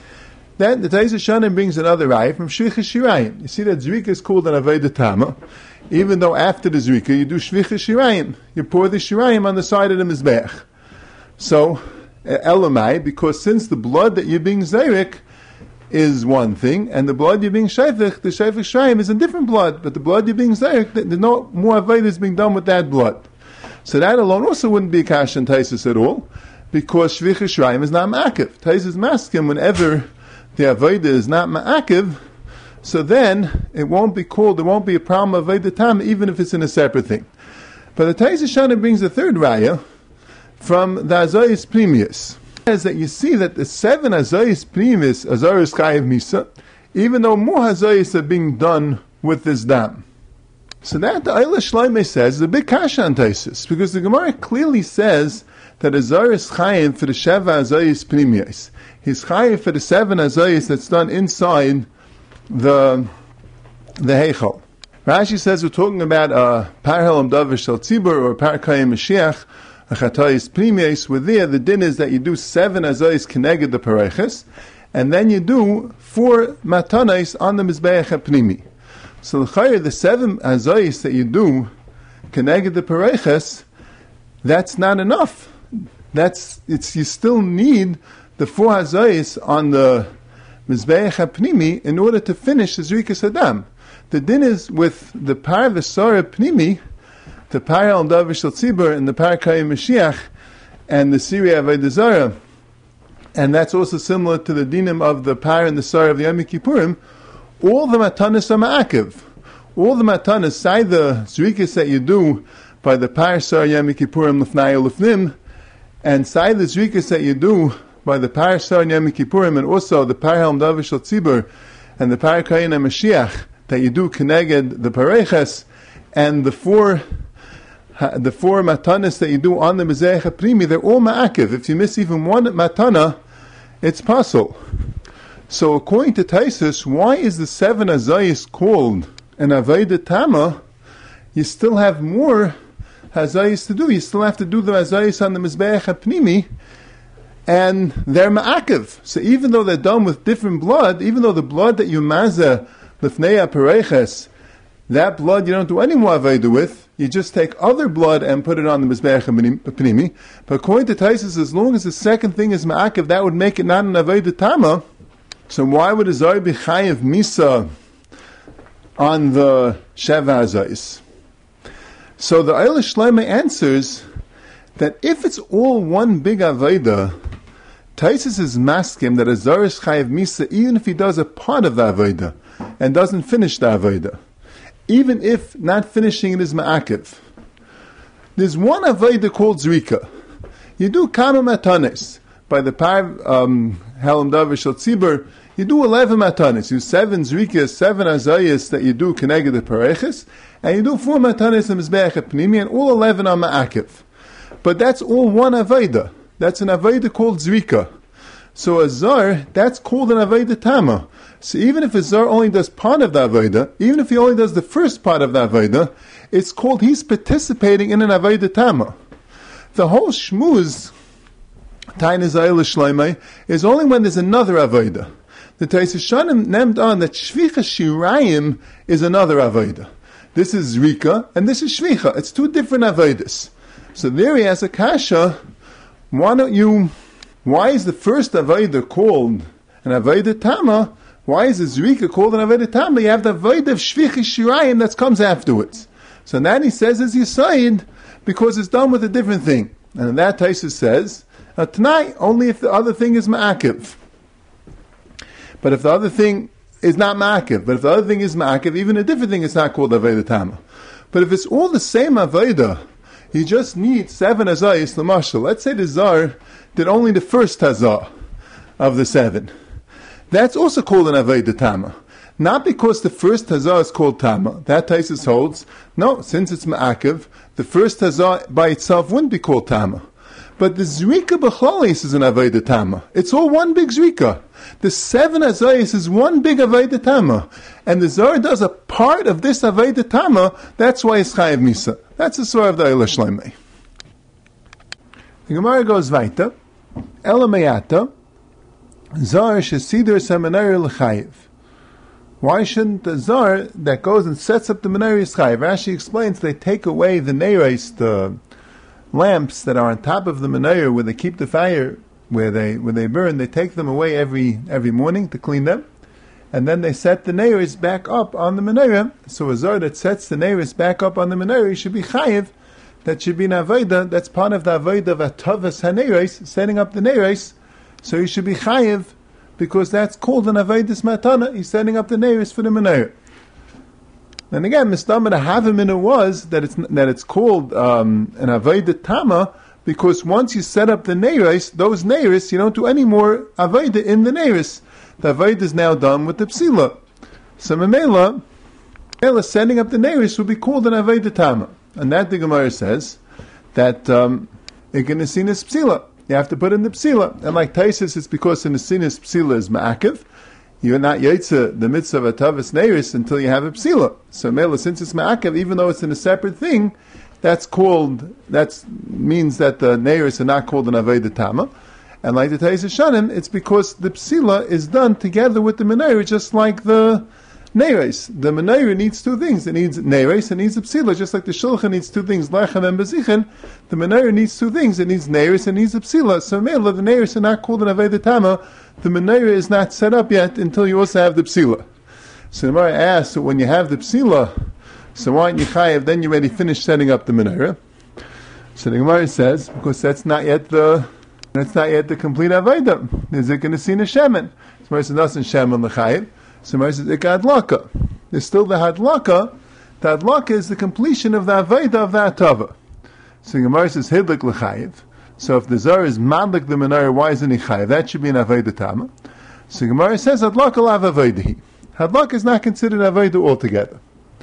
Then the Taiz Shanim brings another raya from Shvichas Shirayim. You see that Zrika is called an Avodah Tama, even though after the Zrika you do Shvichas Shirayim. You pour the Shirayim on the side of the Mizbech. So, Elamai, because since the blood that you're being Zayrik is one thing, and the blood you're being Shayfich, the Shayfich Shirayim is a different blood, but the blood you're being Zayrik, there's no more Avodah is being done with that blood. So that alone also wouldn't be a Kash and Taisus at all, because Shvichas Shirayim is not Ma'akiv. Taisus Maskim, whenever the Avodah is not ma'akiv, so then it won't be called, there won't be a problem of Avodah Tam, even if it's in a separate thing. But the Taiz Shanim brings a third raya from the Azayis Primius. It says that you see that the seven Azayis Primius, Azaris Chayev Misa, even though more Azayis are being done with this dam. So that the Eilish Shloimeh says is a big kasha on Taisus, because the Gemara clearly says that Azaris Chayev for the Sheva Azayis Primius. He's chayiv for the seven azayis that's done inside the the heichal. Rashi says we're talking about a parhelam davar shel tzibur or parakayim mashiach, a chatayis primius. Where there the din is that you do seven azayis keneged the pareiches, and then you do four matanais on the mizbeach hapnimi. So the chayiv, the seven azayis that you do keneged the pareiches, that's not enough. That's it's you still need the four hazayis on the Mizbeach HaPnimi in order to finish the Zrikas Adam. The din is with the Par V'Sara Pnimi, the Par Al Davar Shel Tzibur, and the Par Kayim Mashiach, and the Siri Avodah Zarah, and that's also similar to the dinim of the Par and the Sara of the Yom Kippurim. All the matanas are ma'akiv. All the matanas, side the Zrikas that you do by the Par Sara Yom Kippurim Lefnai Lefnim, and side the Zrikas that you do by the Parasar and Yom Kippurim, and also the Parham Davar Shel Tzibur, and the Parakayin and Mashiach that you do Keneged the Pareches, and the four the four matanas that you do on the Mizbeach HaPnimi, they're all ma'akiv. If you miss even one matana, it's pasul. So according to Taisus, why is the seven azayis called an Avodah Tama? You still have more azayis to do. You still have to do the azayis on the Mizbeach HaPnimi, and they're ma'akiv. So even though they're done with different blood, even though the blood that you mazah lefnei pareiches, that blood you don't do any more avodah with, you just take other blood and put it on the mizbeach hapnimi. But according to Taisus, as long as the second thing is ma'akiv, that would make it not an avodah tama. So why would a zay be chayiv misa on the sheva azayis? So the Eilish Shloimeh answers that if it's all one big avodah, Taisus is maskim that a zarish chayiv misa even if he does a part of the avodah and doesn't finish the avodah, even if not finishing it is ma'akiv. There's one avodah called zrika. You do kama matanis by the par um, halam davar shel tzibur. You do eleven matanis. You do seven zrikas, seven azayas that you do keneged the pareiches, and you do four matanis in mizbeach hapnimi, and all eleven are ma'akiv. But that's all one avodah. That's an avodah called zrika. So a zar, that's called an avodah tama. So even if a zar only does part of the avodah, even if he only does the first part of the avodah, it's called he's participating in an avodah tama. The whole shmuz, Tainis Eilish Shloimeh, is only when there's another avodah. The Taisus Shanim named on that Shvicha Shirayim is another avodah. This is zrika, and this is shvicha. It's two different avodas. So there he has a kasha. Why don't you, why is the first avodah called an avodah tama? Why is the zrika called an avodah tama? You have the avodah of shvicha shirayim that comes afterwards. So then he says it's yisaid because it's done with a different thing. And that Taisus says, uh, tonight only if the other thing is ma'akiv. But if the other thing is not ma'akiv, but if the other thing is ma'akiv, even a different thing is not called avodah tama. But if it's all the same avodah, you just need seven hazayis l'mashal. Let's say the zar did only the first hazah of the seven. That's also called an avodah tama. Not because the first hazah is called tama. That Taisus holds, no, since it's ma'akev, the first hazah by itself wouldn't be called tama. But the zrika b'chlalis is an avodah tama. It's all one big zrika. The seven hazayis is one big avodah tama. And the zar does a part of this avodah tama, that's why it's chayiv misa. That's the svar of the Eila Shleimei. The Gemara goes weiter. Ela meyata, zar shesidur seminary l'chayiv. Why shouldn't the zar that goes and sets up the menorah chayiv? Rashi explains they take away the neiros, the lamps that are on top of the menorah where they keep the fire, where they where they burn. They take them away every every morning to clean them, and then they set the neiros back up on the menorah. So a zar that sets the neiros back up on the menorah should be chayiv. That should be an avodah. That's part of the avodah of atavas haneiros, setting up the neiros. So he should be chayiv, because that's called an avodas matana. He's setting up the neiros for the menorah. And again, Mistama the Havamina was that it's that it's called um, an avodah tama, because once you set up the neiros, those neiros, you don't do any more avodah in the neiros. The avodah is now done with the psila. So Mamela, setting up the neiros would be called an avodah tama. And that the Gemara says that um, ignesinas psila. You have to put in the psila. And like Taisus, it's because in the sinas psila is ma'akev. You're not yaitza the mitzvah of atavas neiris until you have a psila. So mela, since it's ma'akev, even though it's in a separate thing, that's called, that means that the neiris are not called an avodah tama. And like the Taisus Shanim, it's because the psila is done together with the menorah, just like the neiris. The menorah needs two things. It needs neiris and needs a psila, just like the shulchan needs two things, lechem and bezichin. The menorah needs two things. It needs neiris and needs a psila. So mela, the neiris are not called an avodah tama. The menorah is not set up yet until you also have the psila. So the Gemara asks, so when you have the psila, so why aren't you chayav? Then you already finished setting up the menorah. So the Gemara says, because that's not yet the that's not yet the complete avodah. There's it going to see a shemen. So the Gemara says, doesn't shemen l'chayiv. So the Gemara says, ikad hadlaka. There's still the hadlaka. The hadlaka is the completion of the avodah of the atava. So the Gemara says, hidlik l'chayiv. So if the zar is madlik the menorah, why isn't he chayiv? That should be an avodah tama. So Gemara says hadlaka lav avodahi. Hadlaka is not considered avodah altogether.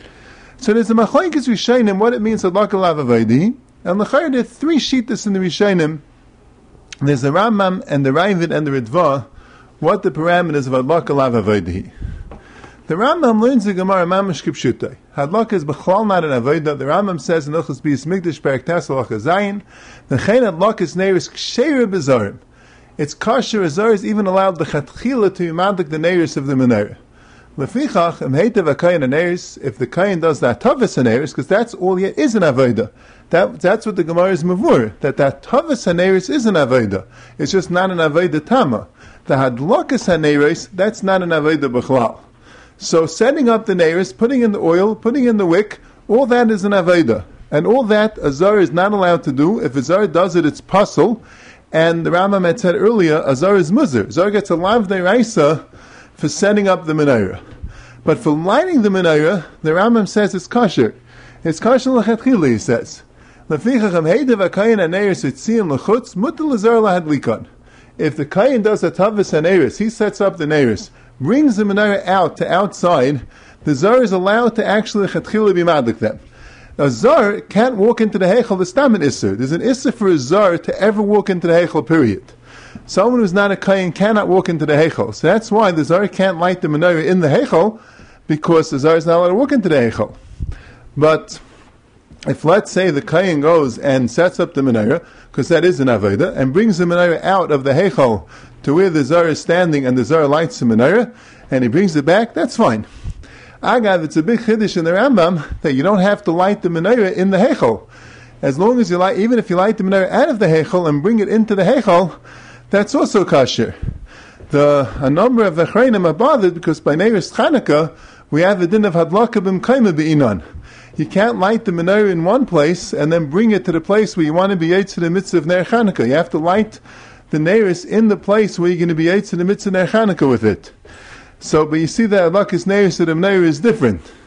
So there's a machlokes rishonim what it means hadlaka lav avodahi. And l'chayr there are three shittas in the rishonim. There's the Rambam and the Ravid and the Ritva. What the parameters of hadlaka lav avodahi. The Rambam learns the Gemara mamash kipshutai. Hadlaka is b'chlal not an avodah. The Rambam says in Ilchos Bias Mikdash Perek Tes Halacha Zayin, the chen hadlaka is neiris ksheira b'zarim. It's kosher as zar is even allowed the chatchila to madlik the neiris of the menorah. Lefichach em heitev akayin neiris. If the kayin does that tavas neiris, because that's all yet is an avodah. That that's what the Gemara is mavur. That that tavas neiris is an avodah. It's just not an avodah tama. The hadlakas neiris, that's not an avodah b'chlal. So setting up the neiris, putting in the oil, putting in the wick, all that is an avodah. And all that a zar is not allowed to do. If a zar does it, it's pasul. And the Rambam had said earlier, a zar is muzar. Zar gets a lav deiraisa for setting up the menorah. But for lighting the menorah, the Rambam says it's kosher. It's kosher l'chatchila, he says. If the kayin does a tavas haneiris, he sets up the neiris, brings the menorah out to outside, the zar is allowed to actually chatchila be madlik them. A zar can't walk into the heichal, the stam an isser. There's an isser for a zar to ever walk into the heichal, period. Someone who's not a kayin cannot walk into the heichal. So that's why the zar can't light the menorah in the heichal, because the zar is not allowed to walk into the heichal. But if, let's say, the kayin goes and sets up the menorah, because that is an avodah, and brings the menorah out of the heichal to where the zar is standing, and the zar lights the menorah, and he brings it back, that's fine. Agav, it's a big chiddush in the Rambam that you don't have to light the menorah in the heichal. As long as you light, even if you light the menorah out of the heichal and bring it into the heichal, that's also kosher. The a number of achreinim are bothered because by Neiris Chanukah we have the din of hadlaka b'mkayma be'inan. You can't light the menorah in one place and then bring it to the place where you want to be yetz to the mitzvah of Ner Chanukah. You have to light the neiris in the place where you're going to be yetz to the mitzvah of Ner Chanukah with it. So, but you see that hadlakas neiris of the menorah is different.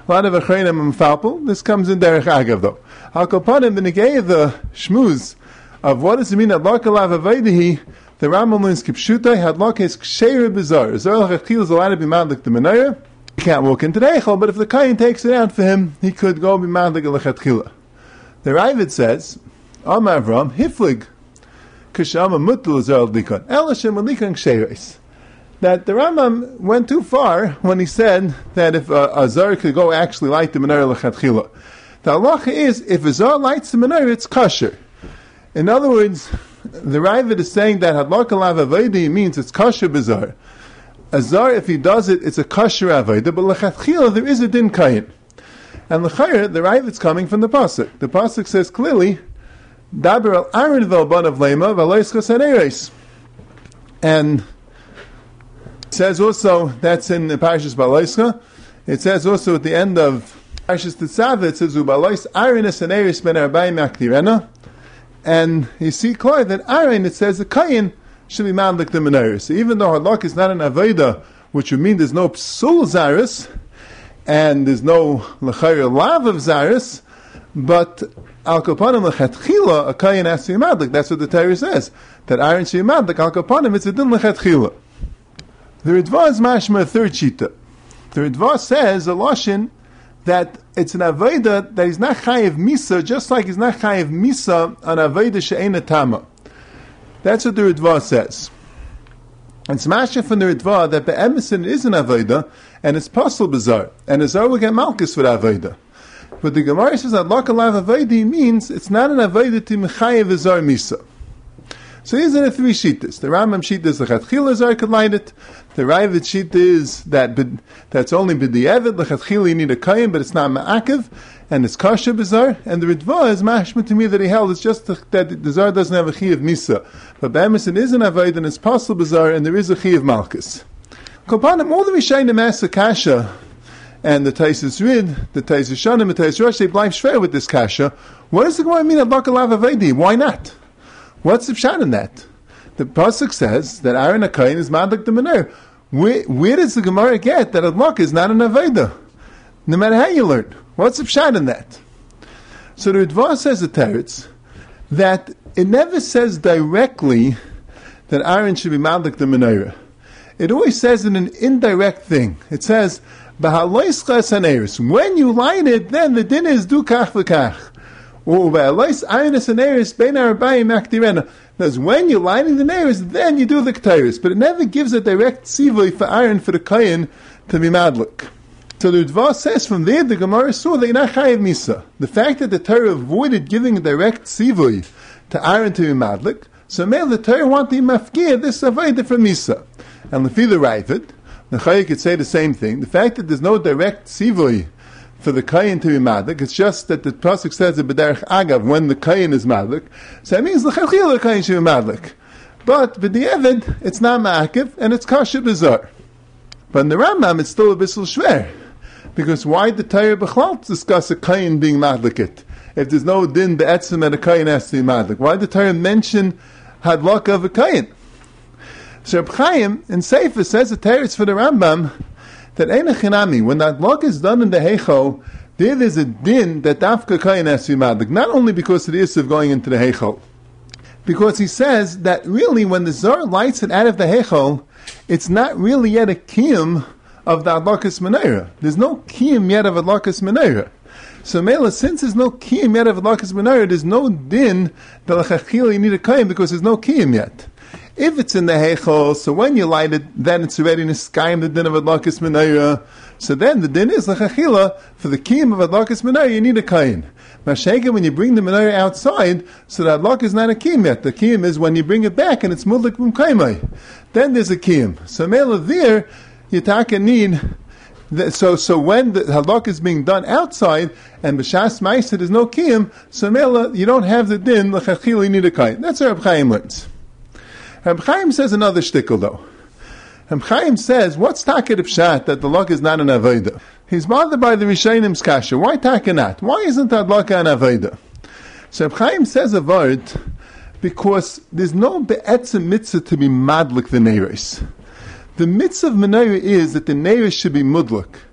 A lot of achreinim mfalpel. This comes in derech agav though. Al kopanim the negay of the shmuz of what does it mean hadlaka lav avaydihi. The Rambam learns kipshutai hadlaka is ksheira bizarre. Zor lachachil is allowed to be madlik the menorah. He can't walk into the eichel, but if the kain takes it out for him, he could go be madlik lachatchila. The Ravid says, Am Avram hiflig kishama mutul zor dikon elashem alikon ksheires. That the Rambam went too far when he said that if a, a zar could go actually light the menorah lechatchila. The halacha is, if a zar lights the menorah, it's kosher. In other words, the Ravid is saying that hadlaka lav avaydi means it's kosher b'zar. A zar, if he does it, it's a kosher avayda, but lechatchila there is a din kayin. And l'chayr, the Ravid's coming from the pasuk. The pasuk says clearly, daber al Aaron v'al banav lema v'alois chasaneres. And it says also, that's in the Parashas Baloischa, it says also at the end of Parashas Tetzaveh, it says, Ubalois Aaron esaneris ben arbaim aktirena. And you see clearly that Aaron, it says, the Kayin should be madlik the menorah. So even though Hadlak is not an Aveda, which would mean there's no psul zaris, and there's no l'chayr lav of zaris, but al kapanim lechatchila, a Kayin has to be madlik. That's what the Torah says, that Aaron should be madlik. Al kapanim, it's a din lechatchila. The Ritva is mashma a third shita. The Ritva says a lashon that it's an aveda that he's not chayiv misa, just like he's not chayiv misa on aveda she'ena tama. That's what the Ritva says. And it's mashma from the Ritva that be'emesin is an aveda and it's possible bizarre, and a zar will get malchus for aveda. But the Gemara says that laka lav avedi means it's not an aveda to mechayiv zar misa. So these are the three shittas. The Rambam shita is the lechatchila zar could light it. The Ravid shita is that bid, that's only b'di'evet. Lechatchila you need a kayin, but it's not ma'akiv, and it's kasha b'zar. And the Ritva is mashma to me that he held it's just that the zar doesn't have a chi of misa, but b'emesin is an avoid and it's possible b'zar, and there is a chi of malchus. Kopanim, all the Rishayim ask the kasha, and the Taisus Rid, the Taisus Shanim, the Taisus Rosh, they blind shver with this kasha. What does the Gemara mean at Bakalav Avedi? Why not? What's the pshat in that? The pasuk says that Aaron HaKayin is madlik the menorah. Where, where does the Gemara get that Adlak is not an Aveda? No matter how you learn. What's the pshat in that? So the Ritva says the Teretz that it never says directly that Aaron should be madlik the menorah. It always says in an indirect thing. It says, B'halois chasaneris. When you light it, then the din is du kach v'kach. Because when you're lighting the neiros, then you do the ketairis. But it never gives a direct tzivui for Aaron for the kayin to be madlik. So the Ritva says from there, the Gemara saw that you're not chayiv misa. The fact that the Torah avoided giving a direct tzivui to Aaron to be madlik, so may the Torah want the mafgir, this avoid from misa. And the the Ravid, the Chayyim could say the same thing. The fact that there's no direct tzivui for the kayin to be madlik, it's just that the pasuk says that b'derech agav when the kayin is madlik, so that means l'chachil the kayin should be madlik. But b'di'evid it's not ma'akiv and it's kasher b'zar. But in the Rambam it's still a bissel shver, because why did the Torah b'chlal discuss a kayin being madlikit if there's no din be'etzim and a kayin has to be madlik? Why did the Torah mention hadlaka of a kayin? So Reb Chaim in Sefer says the Torah is for the Rambam that Eina Chinami, when that log is done in the Heichal, there is a din that Dafka Kayin has to be madlik, not only because of the issue of going into the Heichal, because he says that really when the Zor lights it out of the Heichal, it's not really yet a kiyum of the Adlakas Menorah. There's no kiyum yet of Adlakas Menorah. So Mela, since there's no kiyum yet of Adlakas Menorah, there's no din that l'chachil you need a kiyum because there's no kiyum yet. If it's in the Heichal, so when you light it, then it's already in the sky the din of Adlakas Menorah. So then the din is l'chachila, for the kiyum of Adlakas Menorah, you need a kain. Mashega, when you bring the menorah outside, so the Adlak is not a kiyum yet. The kiyum is when you bring it back and it's mudlik b'm kaimai. Then there's a kiyum. So Mela there, you take a need. So, so when the halak is being done outside and b'shas ma'aser there's no kiyum, so Mela, you don't have the din l'chachila, you need a kain. That's what Reb Chaim learns. Reb Chaim says another shtickle though. Reb Chaim says, what's taket of pshat that the luck is not an avodah? He's bothered by the Rishonim kasha. Why taket not? Why isn't that luck an avodah? So Reb Chaim says a word because there's no be'etzem mitzvah to be madlik the neiros. The mitzvah of menorah is that the neiros should be mudlik.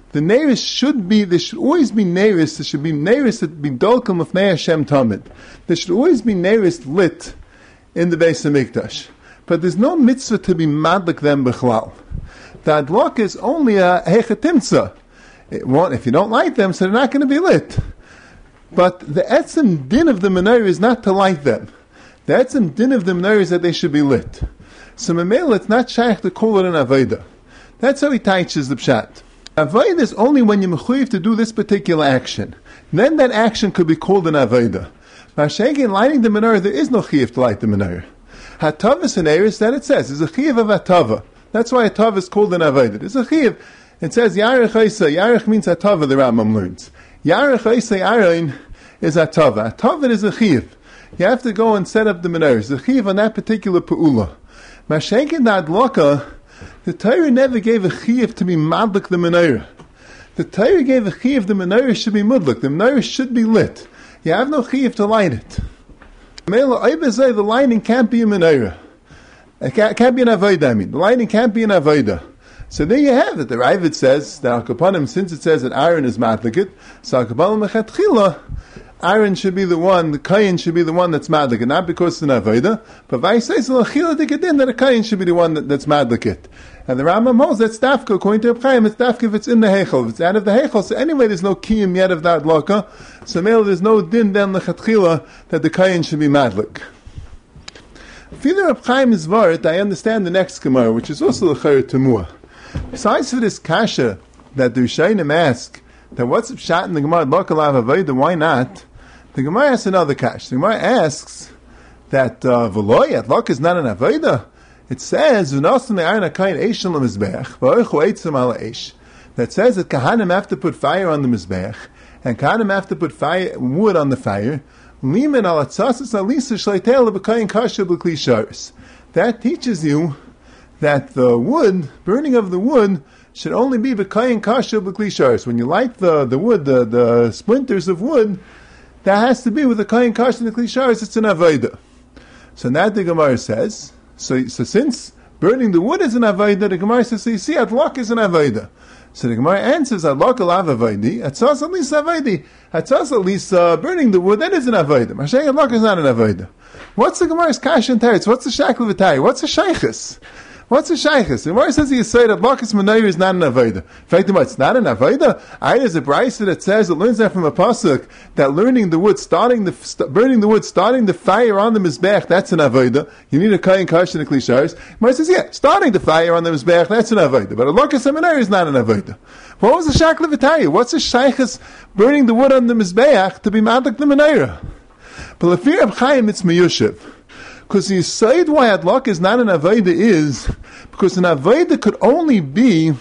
the neiris should be, there should always be neiris, there should be neiris that be dolkum of Nei Hashem Tamid. There should always be neiris lit in the Beis HaMikdash. But there's no mitzvah to be madlik them b'chlal. The adlok is only a hechatimtza. If you don't light them, so they're not going to be lit. But the etzem din of the menorah is not to light them. The etzem din of the menorah is that they should be lit. So memela, it's not shaykh to call it an avodah. That's how he teaches the pshat. Avodah is only when you're mechuyev to do this particular action. Then that action could be called an avodah. Mashenkin, lighting the menorah, there is no chiyuv to light the menorah. Hatavas and eris, that it says, is a chiyuv of hatava. That's why hatava is called an avodah. It's a chiyuv. It says yarech oisa. Yarech means hatava, the Rambam learns. Yarech oisa yarein is hatava. Hatava is a chiyuv. You have to go and set up the menorah. It's a chiyuv on that particular pe'ula. Mashenkin da adloka, the Torah never gave a chiyuv to be madlik the menorah. The Torah gave a chiyuv the menorah should be mudlik. The menorah should be lit. You have no chiyuv to light it. The lighting can't be a menorah. It can't, can't be an avodah, I mean. The lighting can't be an avodah. So there you have it. The Ravid says that Al-Kapanim, since it says that Aaron is madlikit, so Al-Kapanim mechatchila, Aaron should be the one, the Kayin should be the one that's madlikit, not because it's an avodah, but Vai says l'chila dikadin that a Kayin should be the one that, that's madlikit. And the Rambam holds that's dafka, according to Reb Chaim, it's dafka if it's in the heichel. If it's out of the heichel, so anyway there's no kiyum yet of that adlaka, so mele there's no din then l'chatchila that the Kayin should be madlik. Feither Reb Chaim is varit, I understand the next Gemara, which is also l'chayr temuah. Besides for this kasha that the Rishayim ask, that what's pshat in the Gemara adlaka lav avodah, why not? The Gemara asks another kasha. The Gemara asks that v'loy uh, adlaka is not an avodah. It says that says that Kahanim have to put fire on the Mizbech, and Kahanim have to put fire, wood on the fire. That teaches you that the wood, burning of the wood, should only be b'kayin kasha b'kli. When you light the, the wood, the, the splinters of wood, that has to be with the kayin kasha b'kli. It's an avodah. So now the Gemara says, So, so since burning the wood is an avodah, the Gemara says, so you see, adlok is an avodah. So the Gemara answers, adlok alav avodah, atzas at least avodah, atzas at least uh, burning the wood, that is an avodah. Mashiach adlok is not an avodah. What's the Gemara's kash and teretz? What's the shakla v'tari? What's the shaychus? What's the shaychus? The Gemara says he said adlok is menorah is not an avodah. In fact, it's not an avodah. I there's a brayso that says it learns that from a pasuk that learning the wood, starting the st- burning the wood, starting the fire on the mizbech, that's an avodah. You need a kayin kash and a klisharis. Gemara says, yeah, starting the fire on the mizbech, that's an avodah. But adlok is menorah is not an avodah. What was the shakla v'tari? What's the shaychus burning the wood on the mizbech to be madlik the menorah? But lefir Reb Chaim it's miyushiv. Because the side why adlok is not an avodah is because an avodah could only be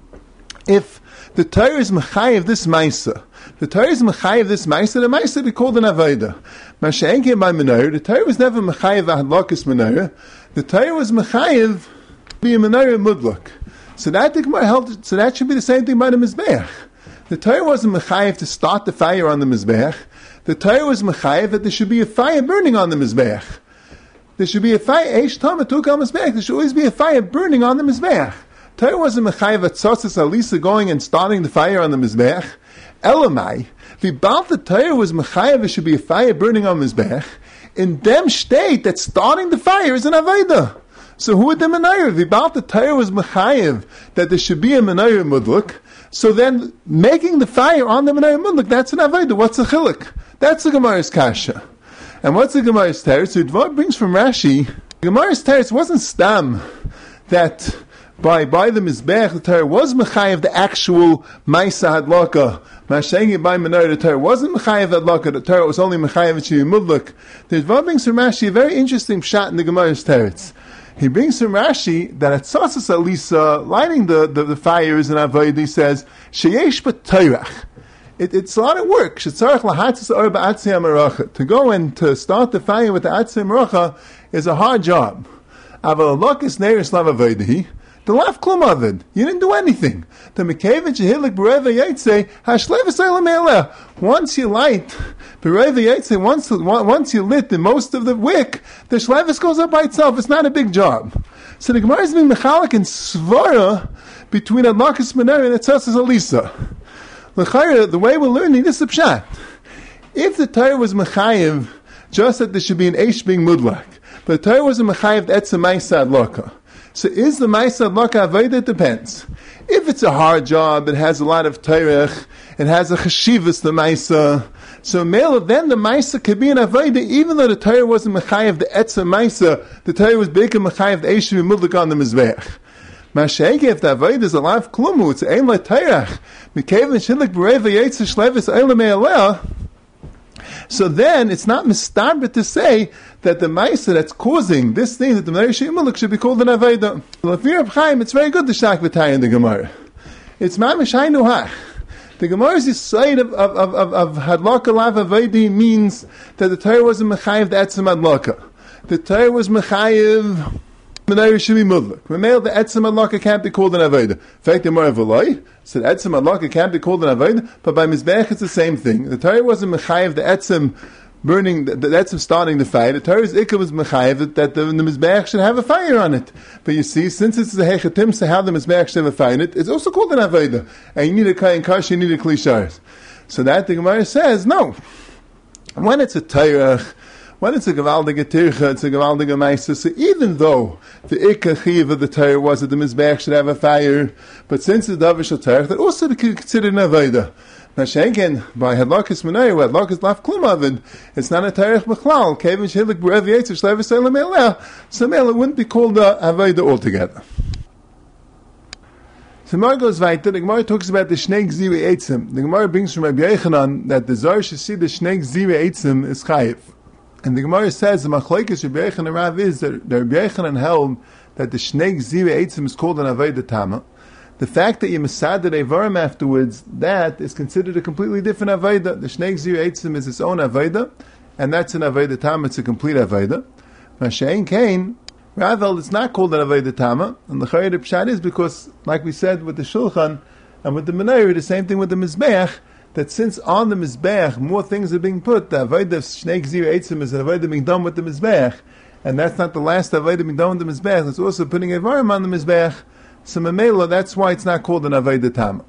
if the Torah is mechayev this ma'isa. The Torah is mechayev this ma'isa. The ma'isa be called an avodah. Masha'enke by menorah. The Torah was never mechayev adlokis menorah. The Torah was mechayev be a menorah mudlok. So that the Gemara held. So that should be the same thing by the mizbeach. The Torah wasn't mechayev to start the fire on the mizbeach. The Torah was mechayev that there should be a fire burning on the mizbeach. There should be a fire, Eish Tama Tuk al Mizbeach. There should always be a fire burning on the Mizbeach. Torah wasn't Mechayev at Tzotzis Alisa going and starting the fire on the Mizbeach. Elamai, the Baal the Torah was Mechayev, there should be a fire burning on the Mizbeach. In them state that starting the fire is an Aveda. So who would the Menorah? The Baal the Torah was Mechayev that there should be a Menorah Mudluk. So then making the fire on the Menorah Mudluk, that's an Aveda. What's a Chilik? That's the Gemara's Kasha. And what's the Gemara's teretz? So Dvar brings from Rashi. The Gemara's teretz wasn't stam that by by the mizbech the Torah was mechayev the actual ma'isa hadlaka. Mashengi by menorah the Torah wasn't mechayev hadlaka. The Torah was only mechayev it mudluk. The Dvar brings from Rashi a very interesting shot in the Gemara's teretz. He brings from Rashi that at Sasas Alisa lighting the, the, the fire is an avodah. He says sheyesh b'toirach. It, it's a lot of work. To go and to start the fire with the Atzei Meracha is a hard job. The laf klum avid. You didn't do anything. The mekevich hilik bereva yaitse hashlevis elamela. Once you light bereva yaitse, once once you lit the most of the wick, the shlevis goes up by itself. It's not a big job. So the Gemara is being mechalik and svara between Adlakas Menorah and Etzas Alisa. L'chayra, the way we're learning this is pshat. If the Torah was mechayiv, just that there should be an eish being mudlak, but the Torah wasn't mechayiv, that's a ma'isa adlaka. So is the ma'isa adlaka avodah? It depends. If it's a hard job, it has a lot of Torah, it has a cheshivas, the ma'isa, so mele, then the ma'isa could be an avodah, even though the Torah wasn't mechayiv, the etza ma'isa, the Torah was big and mechayiv, the eish being mudlak on the mizbeach. Mashayke, if the avodah is a lot of klumu, it's ein la Torah, mikevin shillik b'reva yetzer shlevis eila me'aleh. So then, it's not mistabed to say that the ma'isa that's causing this thing that the Menarei Shemaluk should be called an avodah. L'fir Reb Chaim, it's very good to shak v'tayah in the Gemara. It's mamish haynu hach. The Gemara's side of of of of, of hadlaka lav avodah means that the Torah wasn't mechayiv the etzem hadlaka. The Torah was mechayiv Menarei should be mudlak. Remember, the etzem hadlaka can't be called an avodah. In fact, the Gemara v'loi said etzem hadlaka can't be called an avodah, but by mizbech it's the same thing. The Torah wasn't mechayiv the etzem burning, the, the etzem starting the fire. The Torah's ikka was mechayiv that, that the, the mizbech should have a fire on it. But you see, since it's the hechatim, so how the mizbech should have a fire in it, it's also called an avodah. And you need a kain kash, you need a klishar. So that the Gemara says no. When it's a Torah, when it's a gewaldige tircha, it's a gewaldige meister. So even though the ikka chiv of the Torah was that the mizbech should have a fire, but since it's davar shel Torah, that also could be considered an avodah. Now, Shenken, by hadlakas menorah, where hadlakas laf klum avid, it's not a Torah b'chlal. Kevin shehlik b'rev yetzer shlevis eila me'aleh. So me'aleh, it wouldn't be called a avodah altogether. So Gemara goes weiter. The Gemara talks about the shnei gziri eitzim. The Gemara brings from Rabbi Yochanan that the zar should see the shnei gziri eitzim is chayiv. And the Gemara says the machlokes Rabbi Yochanan and Rav is that Rabbi Yochanan held that the shnei gziri eitzim is called an avodah tama. The fact that you masaded avarim afterwards, that is considered a completely different avodah. The shnei gziri eitzim is its own avodah, and that's an avodah tama. It's a complete avodah. Mashain kain, Rav, it's not called an avodah tama, and the chayei pshat is because, like we said with the shulchan and with the menorah, the same thing with the mizbeach. That since on the mizbeach more things are being put, the avodah of shnei gziri eitzim is an avodah being done with the mizbeach, and that's not the last avodah being done with the mizbeach. It's also putting avarim on the mizbeach. So memela, that's why it's not called an avodah tama.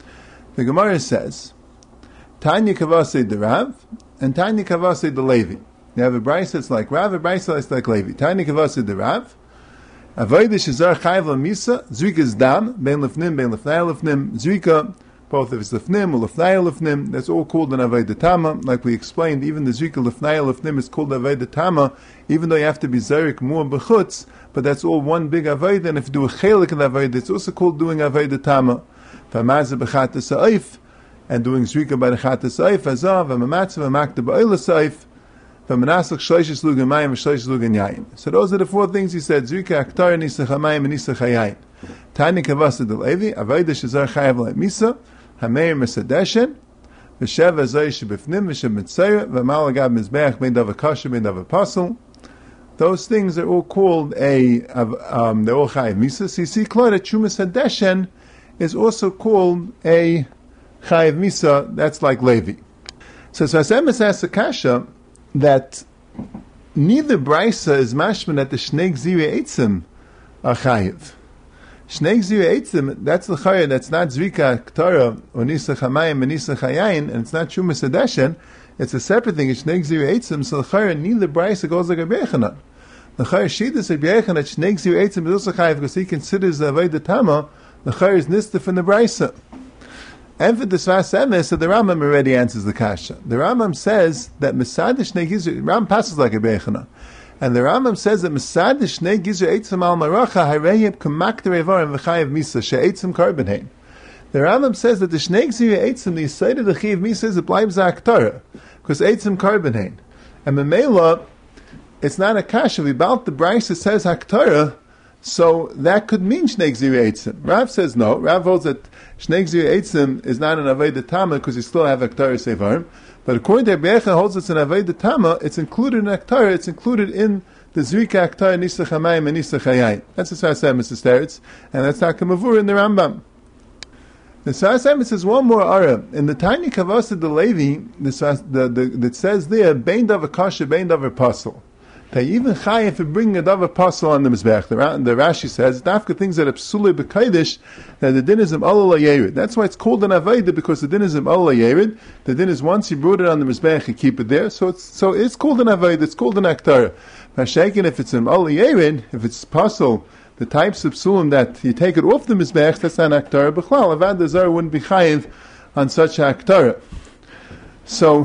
The Gemara says, Tanya kavasei the Rav, and Tanya kavasei the Levi. You have a brayso that's like Rav, a brayso that's like Levi. Tanya kavasei the Rav, avodah shezar chayav l'misa, zrika's dam, ben lefnim, ben lefnai lefnim, zrika, both if it's lefnim or lefnai lefnim, that's all called an avodah tama. Like we explained, even the zrika lefnai lefnim is called avodah tama, even though you have to be zarik more b'chutz, but that's all one big avodah, and if you do a chelik of avodah, it's also called doing avodah tama. V'amazah b'chat ha'sa'if, and doing zrika by the chat ha'sa'if, azav, v'mamatzah, v'makta ba'il ha'sa'if, v'manasach shloishes lugan mayim, v'shloishes lugan yayin. So those are the four things he said, zrika, aktar, nisach ha'mayim, and nisach ha'yayin. Tani kavasa del Levi, avodah shezar chayav la'misa, ha'meir mesadeshen, v'shev azay shebifnim, v'shev mitzayr, v'amal agab mizbeach, ben davar kasher, ben davar pasel. Those things are all called a, um, they're all chayiv misa. So you see, clearly, Chumas Hadeshen is also called a chayiv misa. That's like Levi. So Svasemis asks Akasha that neither brayso is mashman that the shnei gziri eitzim are chayiv. Shnei gziri eitzim, that's the chayiv, that's not zrika ktara or nisach hamayim and nisach hayayin, and it's not Chumas Hadeshen. It's a separate thing. It's shnei gziri eitzim. So the chayiv neither brayso goes like a Yochanan. The chayyim shidus Rabbi Yochanan that shnei gziri eitzim is also chayiv because he considers the avodah tama. The chayyim is nistef in the brayso. And for the Sfas Emes, so the Rambam already answers the kasha. The Rambam says that Masad shnei gziri, Rambam passes like Rabbi Yochanan, and the Rambam says that Masad shnei gziri eitzim al maracha hareyim kamakter evarim v'chayiv misa she'eitzim karbenhein. The Rambam says that the shnei gziri eitzim, the side of the chayiv misa is a bleibt zaktara because eitzim karbenhein, and memela. It's not a kasha. About the brayso says haktara, so that could mean shnei gziri eitzim. Rav says no. Rav holds that shnei gziri eitzim is not an avodah tama because you still have haktara sevarim. But according to Rabbi Yochanan, holds it's an avodah tama. It's included in haktara. It's included in the zrika haktara nisach hamayim and nisach hayayin. That's the Sfas Emes, Mister Steritz, and that's not kamavur in the Rambam. The Sfas Emes says one more ara in the tiny kavasa de Levi. The the that says there bein davar kasha, bein davar pasel. they even chayiv for bringing a davar pasul on the mizbech. The, the Rashi says dafka things that are psule b'kaidish, that the din is im Allah yerid. That's why it's called an aveda, because the din is im Allah yerid. The din is once you brought it on the mizbech, you keep it there. So it's so it's called an aveda. It's called an aktara. Mashakin, if it's im Allah yerid, if it's pasul, the types of psulim that you take it off the mizbech, that's an aktara. B'chlal avada zar wouldn't be chayiv on such aktara. So.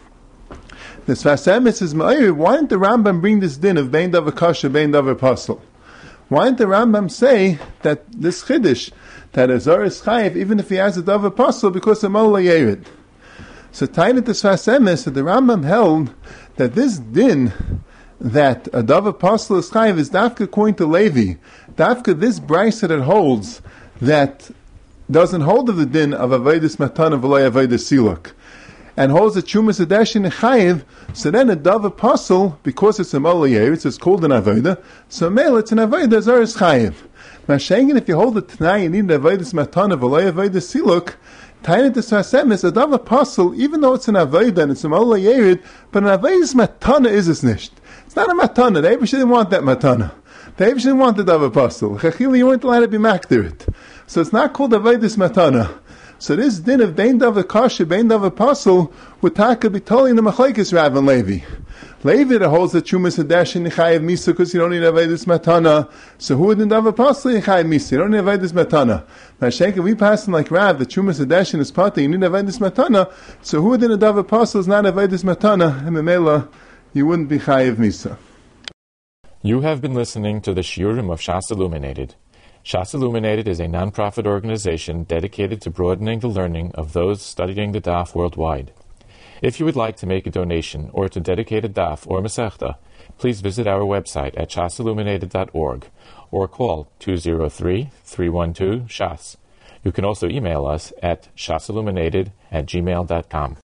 The Sfas Emes says, why didn't the Rambam bring this din of Bein Davar Kasha, Bein Davar Pasul? Why didn't the Rambam say that this Chiddush, that a Zor is Chayiv, even if he has a Davar Pasul, because of Mola Yerid? So, Tainat the Sfas Emes, that the Rambam held that this din, that a Davar Pasul is Chayiv, is Dafka according to Levi. Dafka, this Bryce that it holds, that doesn't hold of the din of Avedis Matana V'loi Avedis Siluk, and holds the Chumas Adeshin Chayiv, so then a Davar Pasul, because it's a Mola Yeritz, it's called an Aveda, so male, it's an Aveda, Zar is Chayiv. Mashengen, if you hold the Tanai, you need an Avedis Matana, V'loi Avedis Siluk, Tainat the Sfas Emes, a Davar Pasul, even though it's an Aveda and it's a Mola Yerit, but an Avedis Matana is es nicht. It's not a Matana, the Eibush didn't want that Matana. The Eibush didn't want the Davar Pasul. Chachili, you weren't allowed to be makdir. So it's not called Avedis Matana. So this din of Bein Davar Kasha, Bein Davar Pasul, would taka be totally in the Machlekes Rav and Levi. Levi that holds that Chumas Hadashin Chayiv Misa, because you don't need Avedis Matana. So who would in Davar Pasul Chayiv Misa? You don't need Avedis Matana. Mashenka, we pass in like Rav, that Chumas Hadashin is Pata, you need Avedis Matana. So who would in a Davar Pasul is not Avedis Matana, and Memela, you wouldn't be Chayiv Misa. You have been listening to the Shiurim of Shas Illuminated. Shas Illuminated is a non-profit organization dedicated to broadening the learning of those studying the Daf worldwide. If you would like to make a donation or to dedicate a Daf or Masechta, please visit our website at shas illuminated dot org or call two zero three, three one two, S H A S. You can also email us at shasilluminated at gmail dot com.